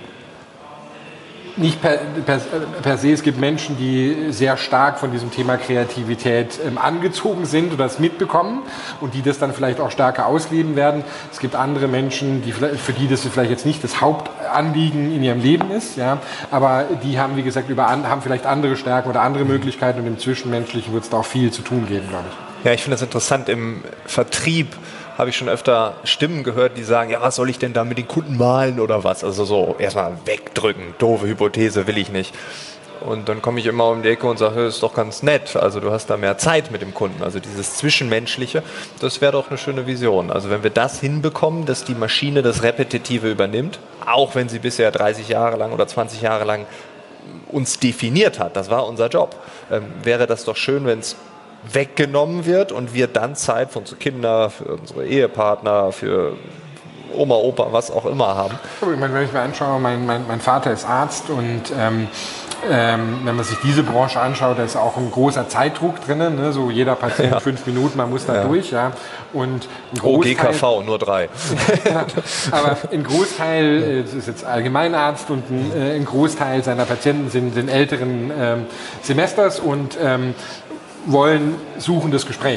nicht per, per, per se, es gibt Menschen, die sehr stark von diesem Thema Kreativität ähm, angezogen sind oder es mitbekommen und die das dann vielleicht auch stärker ausleben werden. Es gibt andere Menschen, die, für die das vielleicht jetzt nicht das Hauptanliegen in ihrem Leben ist, ja, aber die haben, wie gesagt, über, haben vielleicht andere Stärken oder andere Möglichkeiten, und im Zwischenmenschlichen wird es da auch viel zu tun geben, glaube ich. Ja, ich finde das interessant. Im Vertrieb habe ich schon öfter Stimmen gehört, die sagen, ja, was soll ich denn da mit den Kunden malen oder was? Also so erstmal wegdrücken, doofe Hypothese, will ich nicht. Und dann komme ich immer um die Ecke und sage, das ist doch ganz nett, also du hast da mehr Zeit mit dem Kunden. Also dieses Zwischenmenschliche, das wäre doch eine schöne Vision. Also wenn wir das hinbekommen, dass die Maschine das Repetitive übernimmt, auch wenn sie bisher dreißig Jahre lang oder zwanzig Jahre lang uns definiert hat, das war unser Job, ähm, wäre das doch schön, wenn es weggenommen wird und wir dann Zeit für unsere Kinder, für unsere Ehepartner, für Oma, Opa, was auch immer haben. Ich meine, wenn ich mir anschaue, mein, mein, mein Vater ist Arzt, und ähm, ähm, wenn man sich diese Branche anschaut, da ist auch ein großer Zeitdruck drin, ne? So jeder Patient ja. fünf Minuten, man muss da ja. durch. Ja? Und ein O G K V, nur drei. ja, aber ein Großteil, das ist jetzt Allgemeinarzt, und ein, äh, ein Großteil seiner Patienten sind, sind älteren ähm, Semesters und ähm, wollen suchen das Gespräch.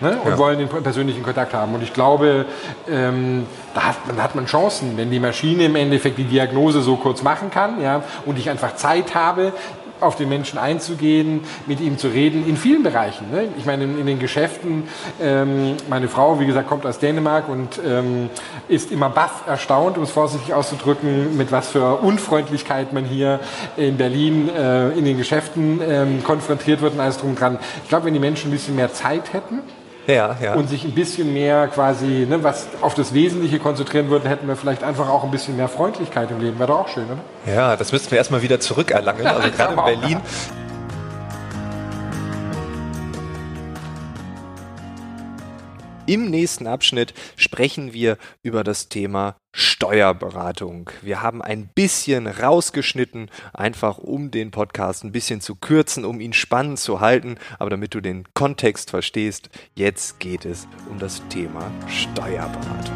ne? Und ja. wollen den persönlichen Kontakt haben. Und ich glaube, ähm, da hat, dann hat man Chancen, wenn die Maschine im Endeffekt die Diagnose so kurz machen kann, ja, und ich einfach Zeit habe, auf den Menschen einzugehen, mit ihm zu reden, in vielen Bereichen. Ne? Ich meine, in, in den Geschäften, ähm, meine Frau, wie gesagt, kommt aus Dänemark und ähm, ist immer baff erstaunt, um es vorsichtig auszudrücken, mit was für Unfreundlichkeit man hier in Berlin äh, in den Geschäften ähm, konfrontiert wird und alles drum und dran. Ich glaube, wenn die Menschen ein bisschen mehr Zeit hätten, Ja, ja. und sich ein bisschen mehr quasi, ne, was auf das Wesentliche konzentrieren würden, hätten wir vielleicht einfach auch ein bisschen mehr Freundlichkeit im Leben. Wäre doch auch schön, oder? Ja, das müssten wir erstmal wieder zurückerlangen. Also gerade in Berlin. Im nächsten Abschnitt sprechen wir über das Thema Steuerberatung. Wir haben ein bisschen rausgeschnitten, einfach um den Podcast ein bisschen zu kürzen, um ihn spannend zu halten. Aber damit du den Kontext verstehst, jetzt geht es um das Thema Steuerberatung.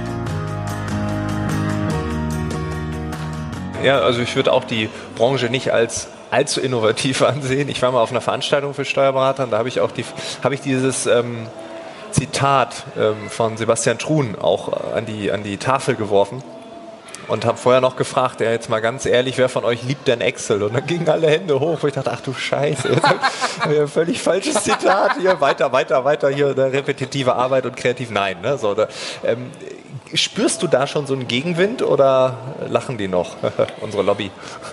Ja, also ich würde auch die Branche nicht als allzu innovativ ansehen. Ich war mal auf einer Veranstaltung für Steuerberater und da habe ich auch die, habe ich dieses ähm, Zitat ähm, von Sebastian Truhn auch an die, an die Tafel geworfen und habe vorher noch gefragt, ja, jetzt mal ganz ehrlich, wer von euch liebt denn Excel? Und dann gingen alle Hände hoch, wo ich dachte, ach du Scheiße, jetzt habe ich ein völlig falsches Zitat hier, weiter, weiter, weiter, hier eine repetitive Arbeit und kreativ, nein. Ne? So, da, ähm, spürst du da schon so einen Gegenwind oder lachen die noch, unsere Lobby?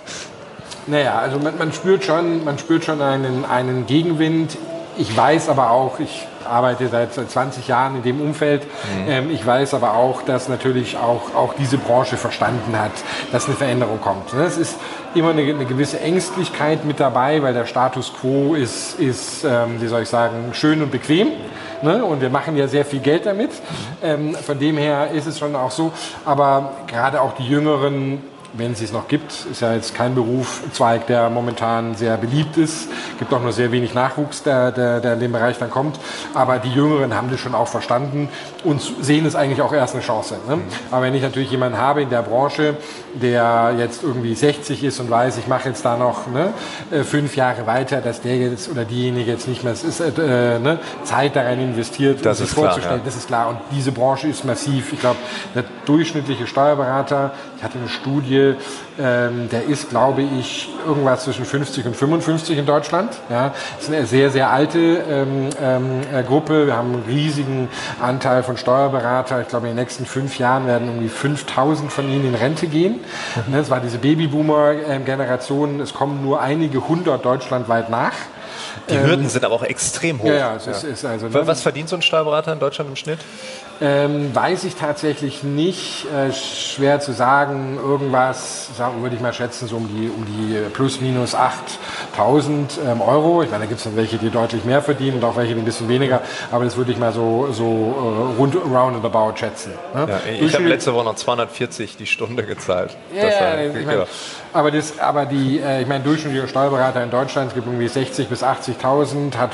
Naja, also man, man spürt schon, man spürt schon einen, einen Gegenwind. Ich weiß aber auch, ich arbeite seit, seit zwanzig Jahren in dem Umfeld. Mhm. Ähm, ich weiß aber auch, dass natürlich auch, auch diese Branche verstanden hat, dass eine Veränderung kommt. Es ist immer eine, eine gewisse Ängstlichkeit mit dabei, weil der Status quo ist, ist ähm, wie soll ich sagen, schön und bequem. Ne? Und wir machen ja sehr viel Geld damit. Ähm, von dem her ist es schon auch so. Aber gerade auch die Jüngeren, wenn es es noch gibt, ist ja jetzt kein Berufszweig, der momentan sehr beliebt ist. Es gibt auch nur sehr wenig Nachwuchs, der, der, der in dem Bereich dann kommt. Aber die Jüngeren haben das schon auch verstanden und sehen es eigentlich auch erst eine Chance. Ne? Mhm. Aber wenn ich natürlich jemanden habe in der Branche, der jetzt irgendwie sechzig ist und weiß, ich mache jetzt da noch ne, fünf Jahre weiter, dass der jetzt oder diejenige jetzt nicht mehr ist, äh, ne, Zeit daran investiert, das um sich ist klar, vorzustellen, ja. Das ist klar. Und diese Branche ist massiv. Ich glaube, der durchschnittliche Steuerberater, ich hatte eine Studie, ähm, der ist, glaube ich, irgendwas zwischen fünfzig und fünfundfünfzig in Deutschland. Ja, das ist eine sehr, sehr alte ähm, ähm, Gruppe. Wir haben einen riesigen Anteil von Steuerberater. Ich glaube, in den nächsten fünf Jahren werden irgendwie fünftausend von ihnen in Rente gehen. Mhm. Das war diese Babyboomer-Generation. Es kommen nur einige hundert deutschlandweit nach. Die Hürden ähm, sind aber auch extrem hoch. Ja, ja, es ist, ja. ist also, ne? Was verdient so ein Steuerberater in Deutschland im Schnitt? Ähm, weiß ich tatsächlich nicht. Äh, schwer zu sagen. Irgendwas, sagen, würde ich mal schätzen, so um die, um die plus minus achttausend ähm, Euro. Ich meine, da gibt es dann welche, die deutlich mehr verdienen und auch welche, die ein bisschen weniger. Aber das würde ich mal so, so äh, rund, roundabout schätzen. Ne? Ja, ich habe letzte Woche noch zweihundertvierzig die Stunde gezahlt. Ja, das, äh, ich mein, aber, das, aber die, äh, ich meine, durchschnittlicher Steuerberater in Deutschland, es gibt irgendwie sechzigtausend bis achtzigtausend, hat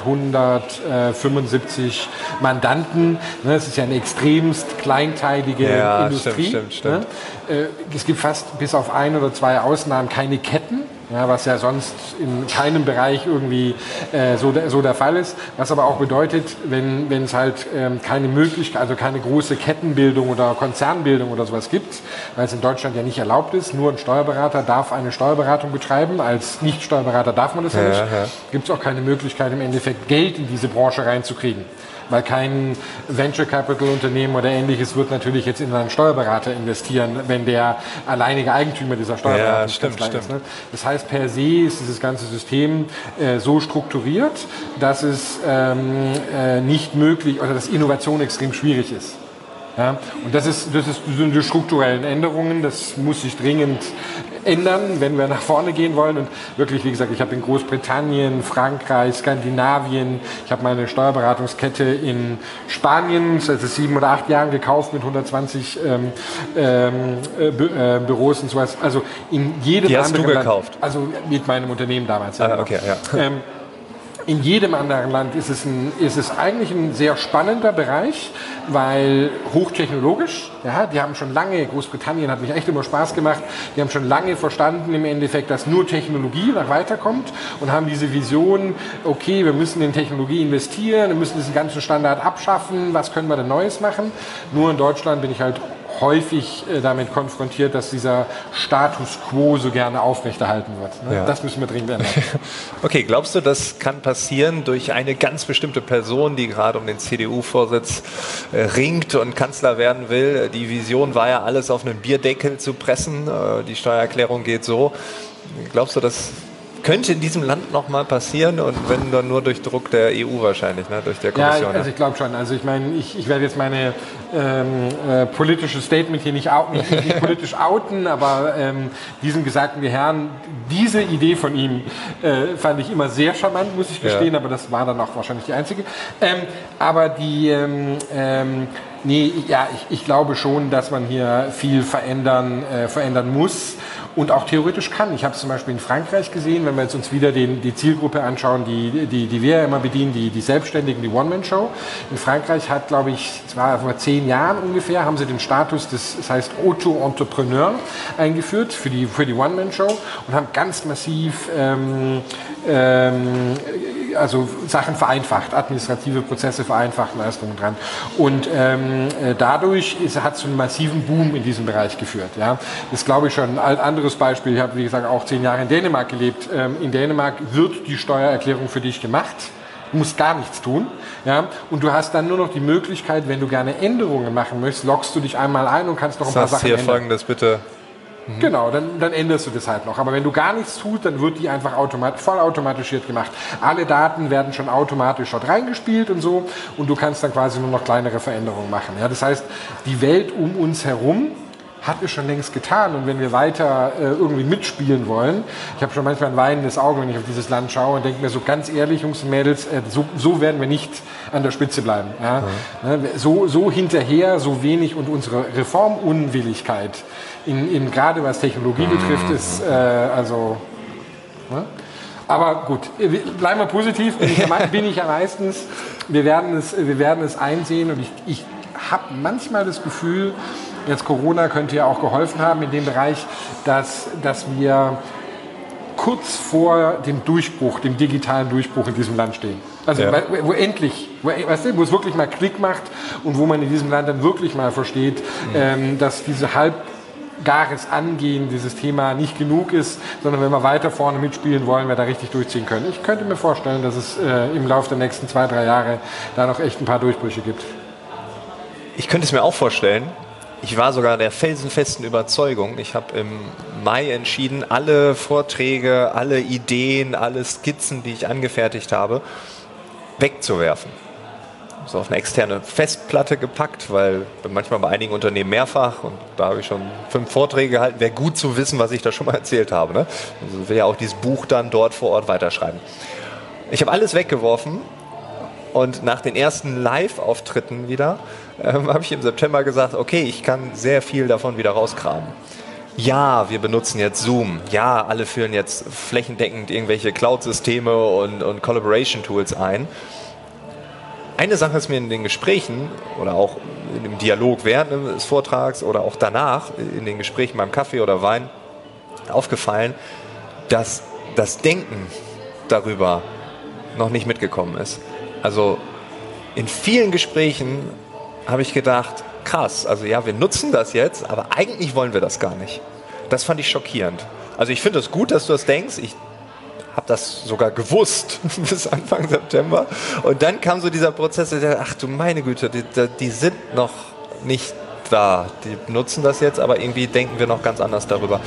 hundertfünfundsiebzig Mandanten. Ne? Das ist ja eine extremst kleinteilige ja, Industrie. Stimmt, stimmt, stimmt. Ne? Es gibt fast bis auf ein oder zwei Ausnahmen keine Ketten. Ja, was ja sonst in keinem Bereich irgendwie äh, so, de, so der Fall ist. Was aber auch bedeutet, wenn wenn es halt ähm, keine Möglichkeit, also keine große Kettenbildung oder Konzernbildung oder sowas gibt, weil es in Deutschland ja nicht erlaubt ist, nur ein Steuerberater darf eine Steuerberatung betreiben, als Nicht-Steuerberater darf man das ja, ja nicht, ja. Gibt es auch keine Möglichkeit, im Endeffekt Geld in diese Branche reinzukriegen. Weil kein Venture Capital Unternehmen oder ähnliches wird natürlich jetzt in einen Steuerberater investieren, wenn der alleinige Eigentümer dieser Steuerberatungskanzlei ja, ist. Ne? Das heißt, per se ist dieses ganze System äh, so strukturiert, dass es ähm, äh, nicht möglich oder dass Innovation extrem schwierig ist. Ja? Und das ist, das ist das sind die strukturellen Änderungen, das muss sich dringend ändern, wenn wir nach vorne gehen wollen. Und wirklich, wie gesagt, ich habe in Großbritannien, Frankreich, Skandinavien, ich habe meine Steuerberatungskette in Spanien seit sieben oder acht Jahren gekauft mit hundertzwanzig ähm, ähm, äh, Bü- äh, Büros und sowas. Also in jedem Die hast anderen du Land, gekauft? also mit meinem Unternehmen damals. Ah, okay, ja. Ähm, In jedem anderen Land ist es, ein, ist es eigentlich ein sehr spannender Bereich, weil hochtechnologisch, ja, die haben schon lange, Großbritannien hat mich echt immer Spaß gemacht, die haben schon lange verstanden im Endeffekt, dass nur Technologie nach weiterkommt und haben diese Vision, okay, wir müssen in Technologie investieren, wir müssen diesen ganzen Standard abschaffen, was können wir denn Neues machen? Nur in Deutschland bin ich halt häufig äh, damit konfrontiert, dass dieser Status quo so gerne aufrechterhalten wird. Ne? Ja. Das müssen wir dringend ändern. Okay, glaubst du, das kann passieren durch eine ganz bestimmte Person, die gerade um den C D U-Vorsitz äh, ringt und Kanzler werden will? Die Vision war ja, alles auf einen Bierdeckel zu pressen. Äh, die Steuererklärung geht so. Glaubst du, das könnte in diesem Land nochmal passieren und wenn dann nur durch Druck der E U wahrscheinlich, ne? Durch der Kommission? Ja, also ich glaube schon. Also ich meine, ich, ich werde jetzt meine ähm, äh, politische Statement hier nicht, outen, nicht, nicht politisch outen, aber ähm, diesem gesagten Herrn, diese Idee von ihm äh, fand ich immer sehr charmant, muss ich gestehen, ja. Aber das war dann auch wahrscheinlich die einzige. Ähm, aber die, ähm, ähm, nee, ja, ich, ich glaube schon, dass man hier viel verändern, äh, verändern muss. Und auch theoretisch kann. Ich habe es zum Beispiel in Frankreich gesehen, wenn wir jetzt uns wieder den, die Zielgruppe anschauen, die, die, die wir ja immer bedienen, die, die Selbstständigen, die One-Man-Show. In Frankreich hat, glaube ich, es war vor zehn Jahren ungefähr, haben sie den Status des, das heißt Auto-Entrepreneur eingeführt für die, für die One-Man-Show und haben ganz massiv ähm, ähm, also Sachen vereinfacht, administrative Prozesse vereinfacht, Leistungen dran. Und ähm, dadurch hat es zu einem massiven Boom in diesem Bereich geführt. Ja. Das glaube ich schon. Ein anderes Beispiel, ich habe wie gesagt auch zehn Jahre in Dänemark gelebt. Ähm, in Dänemark wird die Steuererklärung für dich gemacht. Du musst gar nichts tun. Ja. Und du hast dann nur noch die Möglichkeit, wenn du gerne Änderungen machen möchtest, loggst du dich einmal ein und kannst noch ein das paar Sachen hier ändern. Folgendes bitte. Mhm. Genau, dann, dann änderst du das halt noch. Aber wenn du gar nichts tust, dann wird die einfach automat- vollautomatisiert gemacht. Alle Daten werden schon automatisch dort reingespielt und so und du kannst dann quasi nur noch kleinere Veränderungen machen. Ja, das heißt, die Welt um uns herum hat es schon längst getan und wenn wir weiter äh, irgendwie mitspielen wollen, ich habe schon manchmal ein weinendes Auge, wenn ich auf dieses Land schaue und denke mir so ganz ehrlich, Jungs und Mädels, äh, so, so werden wir nicht an der Spitze bleiben. Ja? Mhm. So, so hinterher, so wenig und unsere Reformunwilligkeit, in, in, gerade was Technologie mhm. betrifft, ist äh, also... Ne? Aber gut, bleiben wir positiv, bin ich ja, bin ich ja meistens, wir werden es, wir werden es einsehen und ich, ich habe manchmal das Gefühl, jetzt Corona könnte ja auch geholfen haben in dem Bereich, dass, dass wir kurz vor dem Durchbruch, dem digitalen Durchbruch in diesem Land stehen. Also ja. wo, wo endlich, wo, weißt du, wo es wirklich mal Klick macht und wo man in diesem Land dann wirklich mal versteht, mhm. ähm, dass diese halbgares Angehen dieses Thema nicht genug ist, sondern wenn wir weiter vorne mitspielen wollen, wir da richtig durchziehen können. Ich könnte mir vorstellen, dass es äh, im Laufe der nächsten zwei, drei Jahre da noch echt ein paar Durchbrüche gibt. Ich könnte es mir auch vorstellen. Ich war sogar der felsenfesten Überzeugung. Ich habe im Mai entschieden, alle Vorträge, alle Ideen, alle Skizzen, die ich angefertigt habe, wegzuwerfen. So auf eine externe Festplatte gepackt, weil manchmal bei einigen Unternehmen mehrfach und da habe ich schon fünf Vorträge gehalten. Wäre gut zu wissen, was ich da schon mal erzählt habe. Ne? Also will ja auch dieses Buch dann dort vor Ort weiterschreiben. Ich habe alles weggeworfen. Und nach den ersten Live-Auftritten wieder ähm, habe ich im September gesagt, okay, ich kann sehr viel davon wieder rauskramen. Ja, wir benutzen jetzt Zoom. Ja, alle führen jetzt flächendeckend irgendwelche Cloud-Systeme und, und Collaboration-Tools ein. Eine Sache ist mir in den Gesprächen oder auch in dem Dialog während des Vortrags oder auch danach in den Gesprächen beim Kaffee oder Wein aufgefallen, dass das Denken darüber noch nicht mitgekommen ist. Also in vielen Gesprächen habe ich gedacht, krass, also ja, wir nutzen das jetzt, aber eigentlich wollen wir das gar nicht. Das fand ich schockierend. Also ich finde es gut, dass du das denkst. Ich habe das sogar gewusst bis Anfang September. Und dann kam so dieser Prozess, der, ach du meine Güte, die, die sind noch nicht da. Die nutzen das jetzt, aber irgendwie denken wir noch ganz anders darüber.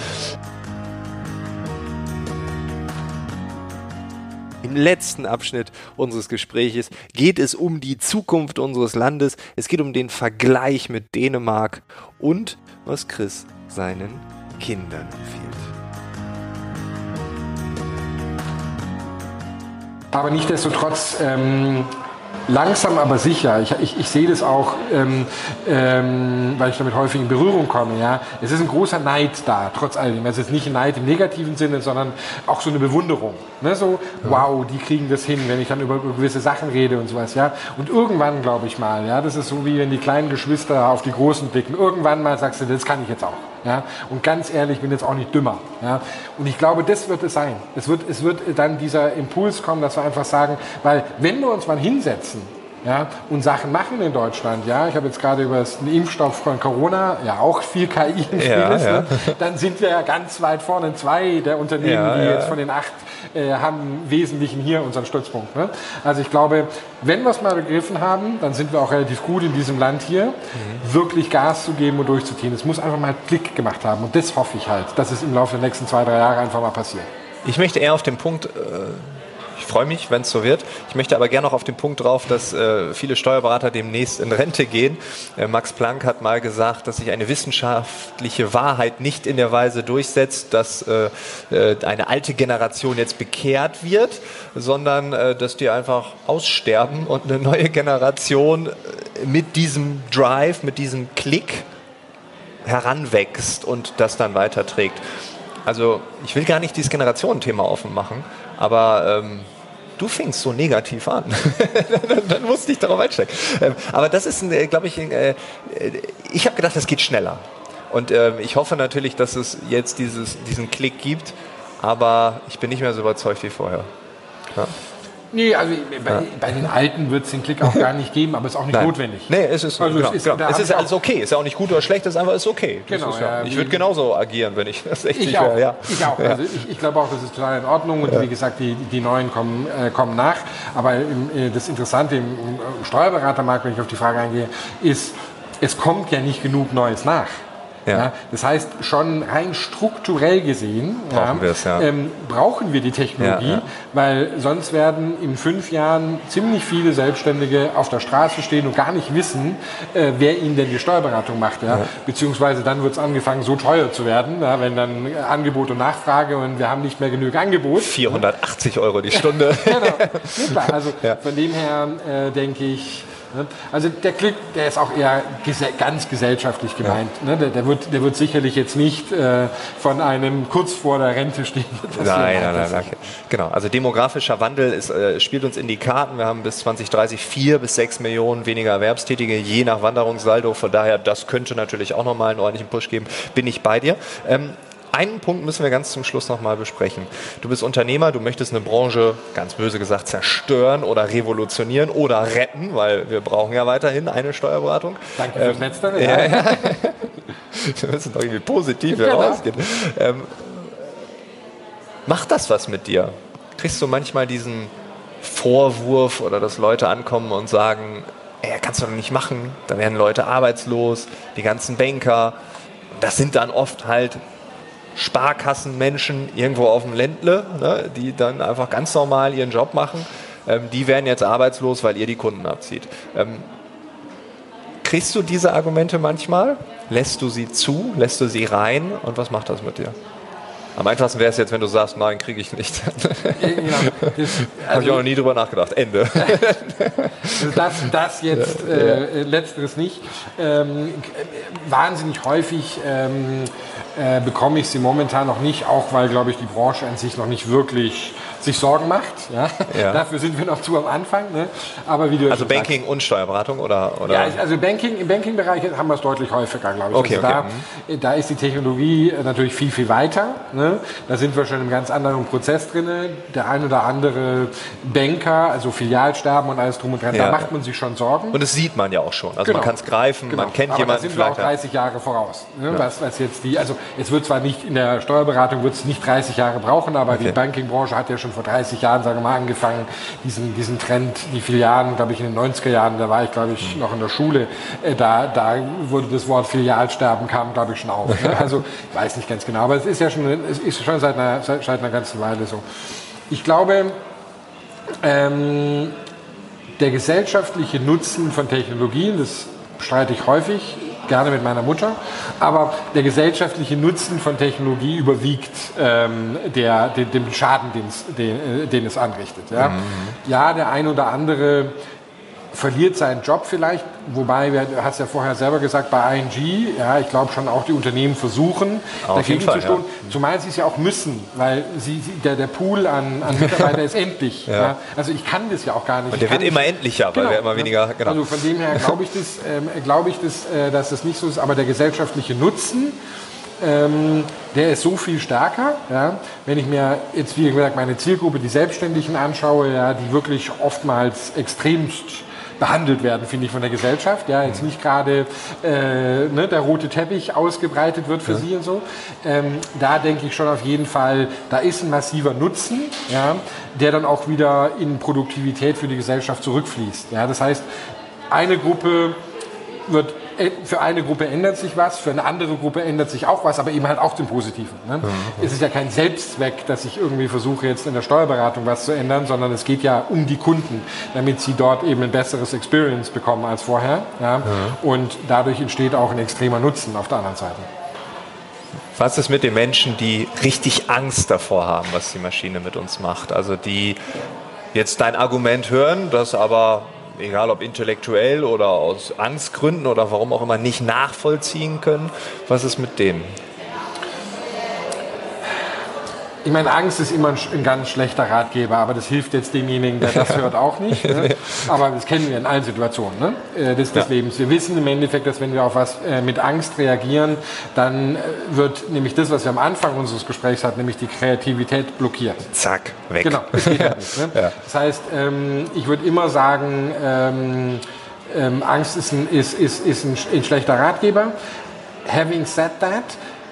Im letzten Abschnitt unseres Gespräches geht es um die Zukunft unseres Landes. Es geht um den Vergleich mit Dänemark und was Chris seinen Kindern empfiehlt. Aber nichtsdestotrotz ähm, Langsam, aber sicher. Ich, ich, ich sehe das auch, ähm, ähm, weil ich damit häufig in Berührung komme. Ja, es ist ein großer Neid da, trotz alledem. Es ist nicht ein Neid im negativen Sinne, sondern auch so eine Bewunderung. Ne? So, ja. Wow, die kriegen das hin, wenn ich dann über gewisse Sachen rede und sowas. Ja, und irgendwann, glaube ich mal, ja, das ist so wie wenn die kleinen Geschwister auf die Großen blicken. Irgendwann mal sagst du, das kann ich jetzt auch. Ja, und ganz ehrlich, ich bin jetzt auch nicht dümmer. Ja, und ich glaube, das wird es sein. Es wird, es wird dann dieser Impuls kommen, dass wir einfach sagen, weil wenn wir uns mal hinsetzen, ja, und Sachen machen in Deutschland, ja, ich habe jetzt gerade über den Impfstoff von Corona, ja auch viel K I im Spiel ja, ist, ja. Ne? Dann sind wir ja ganz weit vorne. Zwei der Unternehmen, ja, die ja. jetzt von den acht äh, haben, im Wesentlichen hier unseren Stützpunkt. Ne? Also ich glaube, wenn wir es mal begriffen haben, dann sind wir auch relativ gut in diesem Land hier, mhm. wirklich Gas zu geben und durchzuziehen. Es muss einfach mal Klick gemacht haben und das hoffe ich halt, dass es im Laufe der nächsten zwei, drei Jahre einfach mal passiert. Ich möchte eher auf den Punkt... Äh Ich freue mich, wenn es so wird. Ich möchte aber gerne noch auf den Punkt drauf, dass äh, viele Steuerberater demnächst in Rente gehen. Äh, Max Planck hat mal gesagt, dass sich eine wissenschaftliche Wahrheit nicht in der Weise durchsetzt, dass äh, äh, eine alte Generation jetzt bekehrt wird, sondern äh, dass die einfach aussterben und eine neue Generation mit diesem Drive, mit diesem Klick heranwächst und das dann weiterträgt. Also ich will gar nicht dieses Generationenthema offen machen, aber ähm, du fingst so negativ an. dann, dann musste ich darauf einsteigen. Ähm, aber das ist, glaube ich, äh, ich habe gedacht, das geht schneller. Und äh, ich hoffe natürlich, dass es jetzt dieses, diesen Klick gibt, aber ich bin nicht mehr so überzeugt wie vorher. Ja? Nee, also bei, ja. bei den Alten wird es den Klick auch gar nicht geben, aber es ist auch nicht Nein. notwendig. Nee, es ist, also genau, es ist, genau. Es ist alles okay. Es ist ja auch nicht gut oder schlecht, es ist einfach ist okay. Genau, ist, ja, ich würde genauso agieren, wenn ich das echt ich nicht auch. wäre. Ja. Ich auch. Also ich, ich glaube auch, das ist total in Ordnung und ja. wie gesagt, die, die Neuen kommen, äh, kommen nach. Aber im, äh, das Interessante im, im Steuerberatermarkt, wenn ich auf die Frage eingehe, ist, es kommt ja nicht genug Neues nach. Ja. Ja, das heißt, schon rein strukturell gesehen brauchen, ja, ja. ähm, brauchen wir die Technologie, ja, ja. weil sonst werden in fünf Jahren ziemlich viele Selbstständige auf der Straße stehen und gar nicht wissen, äh, wer ihnen denn die Steuerberatung macht. Ja? Ja. Beziehungsweise dann wird es angefangen, so teuer zu werden, ja, wenn dann Angebot und Nachfrage und wir haben nicht mehr genug Angebot. vierhundertachtzig Euro die Stunde. Genau. Ja, klar. Also ja. von dem her äh, denke ich, also der Klick, der ist auch eher gese- ganz gesellschaftlich gemeint. Ja. Ne? Der, der, wird, der wird sicherlich jetzt nicht äh, von einem kurz vor der Rente stehen. Nein, nein, nein, nein. Genau. Also demografischer Wandel ist, äh, spielt uns in die Karten. Wir haben bis zwanzig dreißig vier bis sechs Millionen weniger Erwerbstätige, je nach Wanderungssaldo. Von daher, das könnte natürlich auch nochmal einen ordentlichen Push geben. Bin ich bei dir. Ähm, Einen Punkt müssen wir ganz zum Schluss nochmal besprechen. Du bist Unternehmer, du möchtest eine Branche, ganz böse gesagt, zerstören oder revolutionieren oder retten, weil wir brauchen ja weiterhin eine Steuerberatung. Danke fürs ähm, Letztere. Ja, ja. Wir müssen doch irgendwie positiv herausgehen. Ähm, macht das was mit dir? Kriegst du manchmal diesen Vorwurf oder dass Leute ankommen und sagen, ey, kannst du doch nicht machen, da werden Leute arbeitslos, die ganzen Banker, das sind dann oft halt Sparkassenmenschen irgendwo auf dem Ländle, ne, die dann einfach ganz normal ihren Job machen, ähm, die werden jetzt arbeitslos, weil ihr die Kunden abzieht. Ähm, kriegst du diese Argumente manchmal? Lässt du sie zu? Lässt du sie rein? Und was macht das mit dir? Am einfachsten wäre es jetzt, wenn du sagst, nein, kriege ich nicht. Ja, genau. Also, habe ich auch noch nie drüber nachgedacht. Ende. Also das, das jetzt, äh, letzteres nicht. Ähm, wahnsinnig häufig ähm, äh, bekomme ich sie momentan noch nicht, auch weil, glaube ich, die Branche an sich noch nicht wirklich sich Sorgen macht. Ja? Ja. Dafür sind wir noch zu am Anfang. Ne? Aber wie du also Banking sagst, und Steuerberatung? Oder, oder? Ja, also Banking, im Banking-Bereich haben wir es deutlich häufiger, glaube ich. Okay, also okay. Da, da ist die Technologie natürlich viel, viel weiter. Ne? Da sind wir schon in einem ganz anderen Prozess drin. Der ein oder andere Banker, also Filialsterben und alles drum und dran, ja, da macht man sich schon Sorgen. Und das sieht man ja auch schon. Also genau. man kann es greifen, genau. man kennt Aber jemanden. Da sind wir auch dreißig Jahre voraus. Ne? Ja. Was, was jetzt die, also es wird zwar nicht in der Steuerberatung wird es nicht dreißig Jahre brauchen, aber okay. Die Banking-Branche hat ja schon vor dreißig Jahren, sagen wir mal, angefangen, diesen, diesen Trend, die Filialen, glaube ich, in den neunziger Jahren, da war ich, glaube ich, noch in der Schule, äh, da, da wurde das Wort Filialsterben, kam, glaube ich, schon auf. Ne? Also, ich weiß nicht ganz genau, aber es ist ja schon, es ist schon seit einer, seit, seit einer ganzen Weile so. Ich glaube, ähm, der gesellschaftliche Nutzen von Technologien, das streite ich häufig, gerne mit meiner Mutter, aber der gesellschaftliche Nutzen von Technologie überwiegt ähm, der, den, den Schaden, den, den, den es anrichtet. Ja? Mhm. Ja, der ein oder andere verliert seinen Job vielleicht, wobei, du hast ja vorher selber gesagt, bei I N G, ja, ich glaube schon auch die Unternehmen versuchen, auf dagegen Fall, zu stehen, ja. zumal sie es ja auch müssen, weil sie, der, der Pool an, an Mitarbeitern ist endlich. Ja. Ja. Also ich kann das ja auch gar nicht. Und der wird nicht, immer endlicher, weil genau, wir immer weniger... Ja. Genau. Also von dem her glaube ich, das, ähm, glaube ich das, äh, dass das nicht so ist, aber der gesellschaftliche Nutzen, Ähm, der ist so viel stärker. Ja. Wenn ich mir jetzt, wie gesagt, meine Zielgruppe, die Selbstständigen anschaue, ja, die wirklich oftmals extremst behandelt werden, finde ich, von der Gesellschaft. Ja, jetzt nicht gerade äh, ne, der rote Teppich ausgebreitet wird für ja. sie und so. Ähm, da denke ich schon auf jeden Fall, da ist ein massiver Nutzen, ja, der dann auch wieder in Produktivität für die Gesellschaft zurückfließt. Ja, das heißt, eine Gruppe wird für eine Gruppe ändert sich was, für eine andere Gruppe ändert sich auch was, aber eben halt auch zum Positiven. Ne? Mhm. Es ist ja kein Selbstzweck, dass ich irgendwie versuche, jetzt in der Steuerberatung was zu ändern, sondern es geht ja um die Kunden, damit sie dort eben ein besseres Experience bekommen als vorher. Ja? Mhm. Und dadurch entsteht auch ein extremer Nutzen auf der anderen Seite. Was ist mit den Menschen, die richtig Angst davor haben, was die Maschine mit uns macht? Also die jetzt dein Argument hören, das aber... egal ob intellektuell oder aus Angstgründen oder warum auch immer, nicht nachvollziehen können. Was ist mit denen? Ich meine, Angst ist immer ein ganz schlechter Ratgeber, aber das hilft jetzt demjenigen, der das hört, auch nicht. Ne? Aber das kennen wir in allen Situationen, ne? des, des ja. Lebens. Wir wissen im Endeffekt, dass wenn wir auf was äh, mit Angst reagieren, dann wird nämlich das, was wir am Anfang unseres Gesprächs hatten, nämlich die Kreativität blockiert. Zack, weg. Genau, das geht halt nicht. Ne? Ja. Das heißt, ähm, ich würde immer sagen, ähm, ähm, Angst ist ein, ist, ist, ist ein, ein schlechter Ratgeber. Having said that,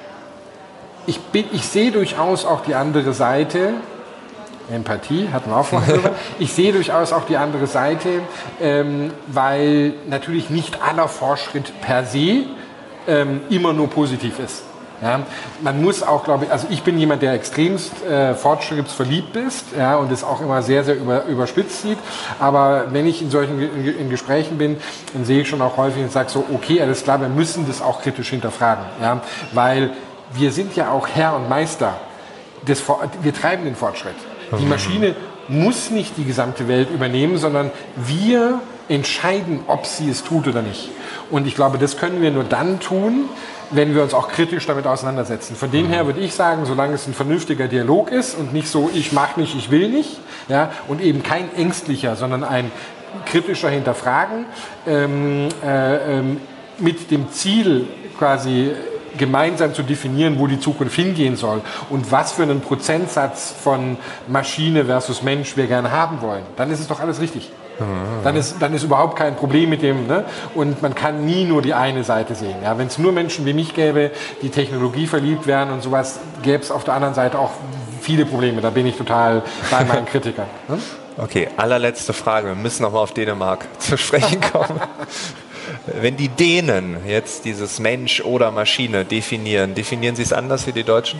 Ich, bin, ich sehe durchaus auch die andere Seite, Empathie hatten wir auch vorher drüber, ich sehe durchaus auch die andere Seite, ähm, weil natürlich nicht aller Fortschritt per se ähm, immer nur positiv ist. Ja, man muss auch, glaube ich, also ich bin jemand, der extremst äh, fortschrittsverliebt ist, ja, und es auch immer sehr, sehr über, überspitzt sieht. Aber wenn ich in solchen in, in Gesprächen bin, dann sehe ich schon auch häufig und sage so, okay, alles klar, wir müssen das auch kritisch hinterfragen, ja, weil wir sind ja auch Herr und Meister. Des, wir treiben den Fortschritt. Die Maschine muss nicht die gesamte Welt übernehmen, sondern wir entscheiden, ob sie es tut oder nicht. Und ich glaube, das können wir nur dann tun, wenn wir uns auch kritisch damit auseinandersetzen. Von dem her würde ich sagen, solange es ein vernünftiger Dialog ist und nicht so, ich mag nicht, ich will nicht, ja, und eben kein ängstlicher, sondern ein kritischer Hinterfragen ähm, äh, ähm, mit dem Ziel quasi gemeinsam zu definieren, wo die Zukunft hingehen soll und was für einen Prozentsatz von Maschine versus Mensch wir gerne haben wollen, dann ist es doch alles richtig. Dann ist, dann ist überhaupt kein Problem mit dem, ne? Und man kann nie nur die eine Seite sehen. Ja? Wenn es nur Menschen wie mich gäbe, die Technologie verliebt wären und sowas, gäbe es auf der anderen Seite auch viele Probleme. Da bin ich total bei meinen Kritikern. Ne? Okay, allerletzte Frage. Wir müssen noch mal auf Dänemark zu sprechen kommen. Wenn die Dänen jetzt dieses Mensch oder Maschine definieren, definieren sie es anders wie die Deutschen?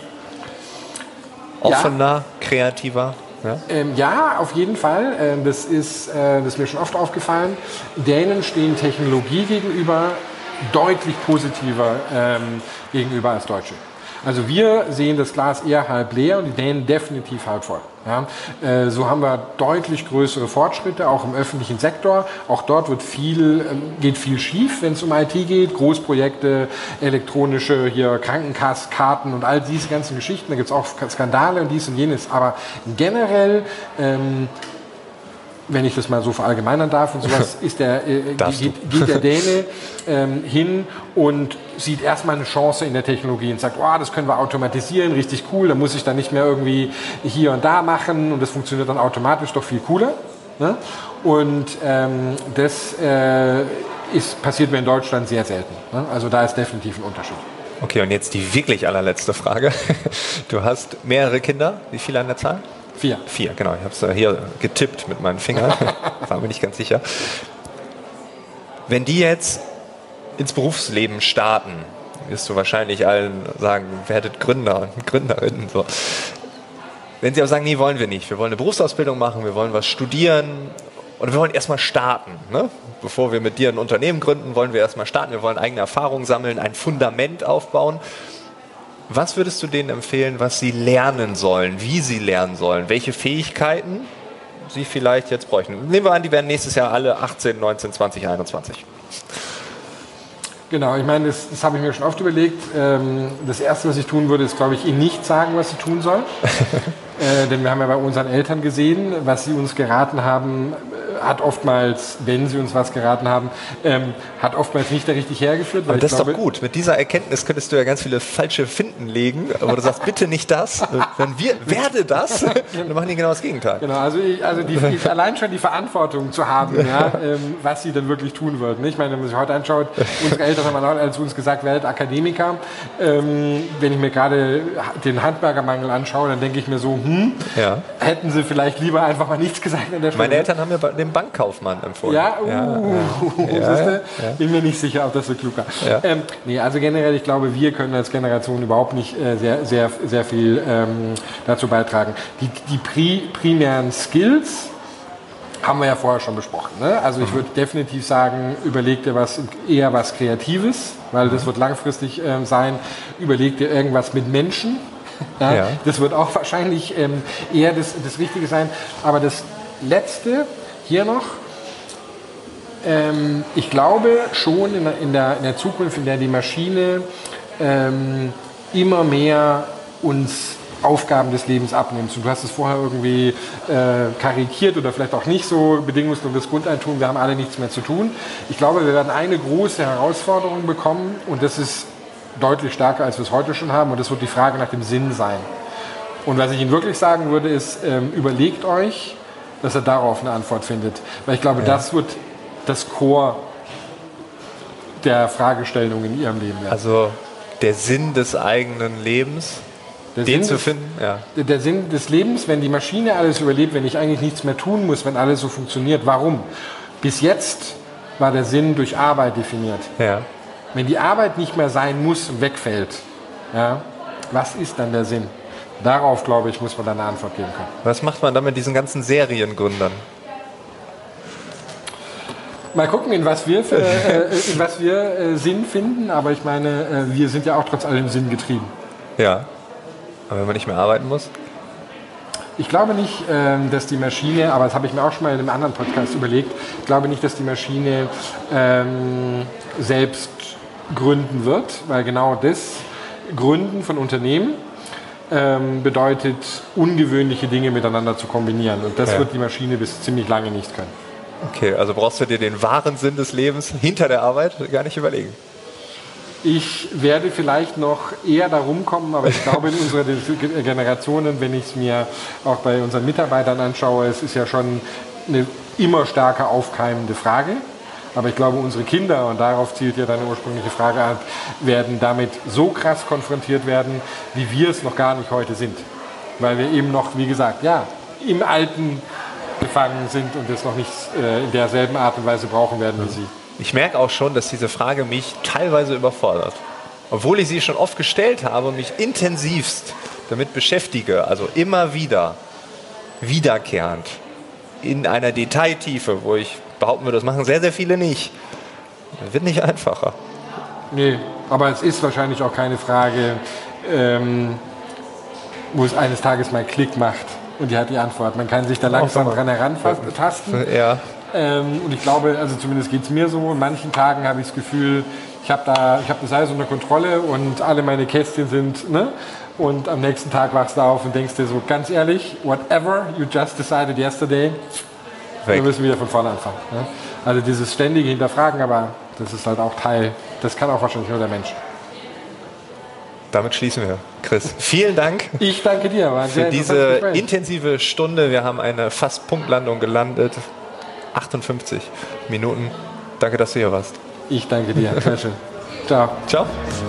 Offener, ja. kreativer? Ja? Ähm, ja, auf jeden Fall. Ähm, das, ist, äh, das ist mir schon oft aufgefallen. Dänen stehen Technologie gegenüber deutlich positiver ähm, gegenüber als Deutsche. Also wir sehen das Glas eher halb leer und die Dänen definitiv halb voll. Ja, äh, so haben wir deutlich größere Fortschritte, auch im öffentlichen Sektor. Auch dort wird viel, äh, geht viel schief, wenn es um I T geht. Großprojekte, elektronische hier Krankenkassenkarten und all diese ganzen Geschichten. Da gibt es auch Skandale und dies und jenes. Aber generell, ähm, wenn ich das mal so verallgemeinern darf und sowas, ist der, äh, geht, geht der Däne ähm, hin und sieht erstmal eine Chance in der Technologie und sagt, oh, das können wir automatisieren, richtig cool, da muss ich dann nicht mehr irgendwie hier und da machen und das funktioniert dann automatisch doch viel cooler. Ne? Und ähm, das äh, ist, passiert mir in Deutschland sehr selten. Ne? Also da ist definitiv ein Unterschied. Okay, und jetzt die wirklich allerletzte Frage. Du hast mehrere Kinder, wie viele an der Zahl? Vier. Vier, genau. Ich habe es hier getippt mit meinen Fingern. War mir nicht ganz sicher. Wenn die jetzt ins Berufsleben starten, wirst du wahrscheinlich allen sagen, werdet Gründer und Gründerinnen. So. Wenn sie aber sagen, nee, wollen wir nicht. Wir wollen eine Berufsausbildung machen, wir wollen was studieren und wir wollen erstmal starten. Ne? Bevor wir mit dir ein Unternehmen gründen, wollen wir erstmal starten. Wir wollen eigene Erfahrungen sammeln, ein Fundament aufbauen. Was würdest du denen empfehlen, was sie lernen sollen, wie sie lernen sollen? Welche Fähigkeiten sie vielleicht jetzt bräuchten. Nehmen wir an, die werden nächstes Jahr alle achtzehn, neunzehn, zwanzig, einundzwanzig. Genau, ich meine, das, das habe ich mir schon oft überlegt. Ähm, das Erste, was ich tun würde, ist, glaube ich, ihnen nicht sagen, was sie tun sollen. äh, denn wir haben ja bei unseren Eltern gesehen, was sie uns geraten haben, hat oftmals, wenn sie uns was geraten haben, ähm, hat oftmals nicht da richtig hergeführt. Weil aber das ich glaube, ist doch gut. Mit dieser Erkenntnis könntest du ja ganz viele falsche Finden legen, aber du sagst, bitte nicht das, dann wir, werde das, dann machen die genau das Gegenteil. Genau, also, ich, also die, die, allein schon die Verantwortung zu haben, ja, ähm, was sie dann wirklich tun würden. Ich meine, wenn man sich heute anschaut, unsere Eltern haben auch zu uns gesagt, werdet Akademiker. Ähm, wenn ich mir gerade den Handwerkermangel anschaue, dann denke ich mir so, hm, ja. hätten sie vielleicht lieber einfach mal nichts gesagt an der Stelle. Meine Eltern haben mir den Bankkaufmann empfohlen. Ja, uh, ja, ja. Ja, ja. Bin mir nicht sicher, ob das so klug war. Ja. Ähm, nee, also generell, ich glaube, wir können als Generation überhaupt nicht äh, sehr, sehr, sehr viel ähm, dazu beitragen. Die, die pri primären Skills haben wir ja vorher schon besprochen. Ne? Also ich würde definitiv sagen, überleg dir was, eher was Kreatives, weil das wird langfristig ähm, sein. Überleg dir irgendwas mit Menschen. Ja? Ja. Das wird auch wahrscheinlich ähm, eher das, das Richtige sein. Aber das Letzte hier noch, ähm, ich glaube schon in der, in, der, in der Zukunft, in der die Maschine ähm, immer mehr uns Aufgaben des Lebens abnimmt. Und du hast es vorher irgendwie äh, karikiert oder vielleicht auch nicht so, bedingungsloses Grundeinkommen, wir haben alle nichts mehr zu tun. Ich glaube, wir werden eine große Herausforderung bekommen und das ist deutlich stärker, als wir es heute schon haben und das wird die Frage nach dem Sinn sein. Und was ich Ihnen wirklich sagen würde, ist, ähm, überlegt euch, dass er darauf eine Antwort findet. Weil ich glaube, ja. das wird das Core der Fragestellung in Ihrem Leben werden. Also der Sinn des eigenen Lebens, der den Sinn zu des, finden? Ja. Der Sinn des Lebens, wenn die Maschine alles überlebt, wenn ich eigentlich nichts mehr tun muss, wenn alles so funktioniert. Warum? Bis jetzt war der Sinn durch Arbeit definiert. Ja. Wenn die Arbeit nicht mehr sein muss und wegfällt, ja, was ist dann der Sinn? Darauf, glaube ich, muss man dann eine Antwort geben können. Was macht man dann mit diesen ganzen Seriengründern? Mal gucken, in was wir, für, äh, in was wir äh, Sinn finden. Aber ich meine, äh, wir sind ja auch trotz allem Sinn getrieben. Ja, aber wenn man nicht mehr arbeiten muss? Ich glaube nicht, ähm, dass die Maschine, aber das habe ich mir auch schon mal in einem anderen Podcast überlegt, ich glaube nicht, dass die Maschine ähm, selbst gründen wird, weil genau das Gründen von Unternehmen ähm, bedeutet, ungewöhnliche Dinge miteinander zu kombinieren. Und das ja. wird die Maschine bis ziemlich lange nicht können. Okay, also brauchst du dir den wahren Sinn des Lebens hinter der Arbeit gar nicht überlegen? Ich werde vielleicht noch eher darum kommen, aber ich glaube in unserer Generationen, wenn ich es mir auch bei unseren Mitarbeitern anschaue, es ist ja schon eine immer stärker aufkeimende Frage. Aber ich glaube, unsere Kinder, und darauf zielt ja deine ursprüngliche Frage ab, werden damit so krass konfrontiert werden, wie wir es noch gar nicht heute sind. Weil wir eben noch, wie gesagt, ja, im Alten gefangen sind und es noch nicht äh, in derselben Art und Weise brauchen werden wie sie. Ich merke auch schon, dass diese Frage mich teilweise überfordert. Obwohl ich sie schon oft gestellt habe und mich intensivst damit beschäftige, also immer wieder, wiederkehrend, in einer Detailtiefe, wo ich behaupten würde, das machen sehr, sehr viele nicht. Das wird nicht einfacher. Nee, aber es ist wahrscheinlich auch keine Frage, ähm, wo es eines Tages mal Klick macht und die hat die Antwort. Man kann sich da langsam dran herantasten. Ja. Ähm, und ich glaube, also zumindest geht es mir so, in manchen Tagen habe ich das Gefühl, ich habe da, ich habe das alles unter Kontrolle und alle meine Kästchen sind, ne? Und am nächsten Tag wachst du auf und denkst dir so, ganz ehrlich, whatever you just decided yesterday, wir müssen wieder von vorne anfangen. Ne? Also dieses ständige Hinterfragen, aber das ist halt auch Teil, das kann auch wahrscheinlich nur der Mensch. Damit schließen wir. Chris, vielen Dank. Ich danke dir. War ein für diese intensive Stunde. Wir haben eine fast Punktlandung gelandet. achtundfünfzig Minuten. Danke, dass du hier warst. Ich danke dir. Sehr schön. Ciao. Ciao.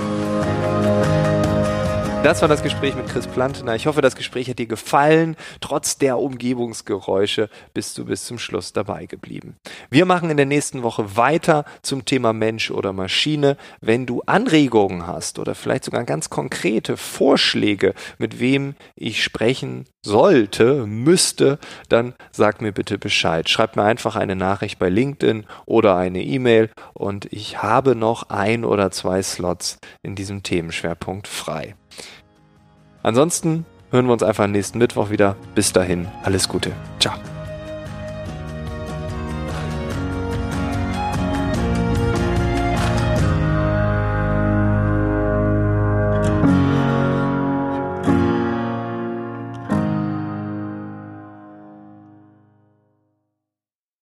Das war das Gespräch mit Chris Plantener. Ich hoffe, das Gespräch hat dir gefallen. Trotz der Umgebungsgeräusche bist du bis zum Schluss dabei geblieben. Wir machen in der nächsten Woche weiter zum Thema Mensch oder Maschine. Wenn du Anregungen hast oder vielleicht sogar ganz konkrete Vorschläge, mit wem ich sprechen sollte, müsste, dann sag mir bitte Bescheid. Schreib mir einfach eine Nachricht bei LinkedIn oder eine E-Mail und ich habe noch ein oder zwei Slots in diesem Themenschwerpunkt frei. Ansonsten hören wir uns einfach nächsten Mittwoch wieder. Bis dahin, alles Gute. Ciao.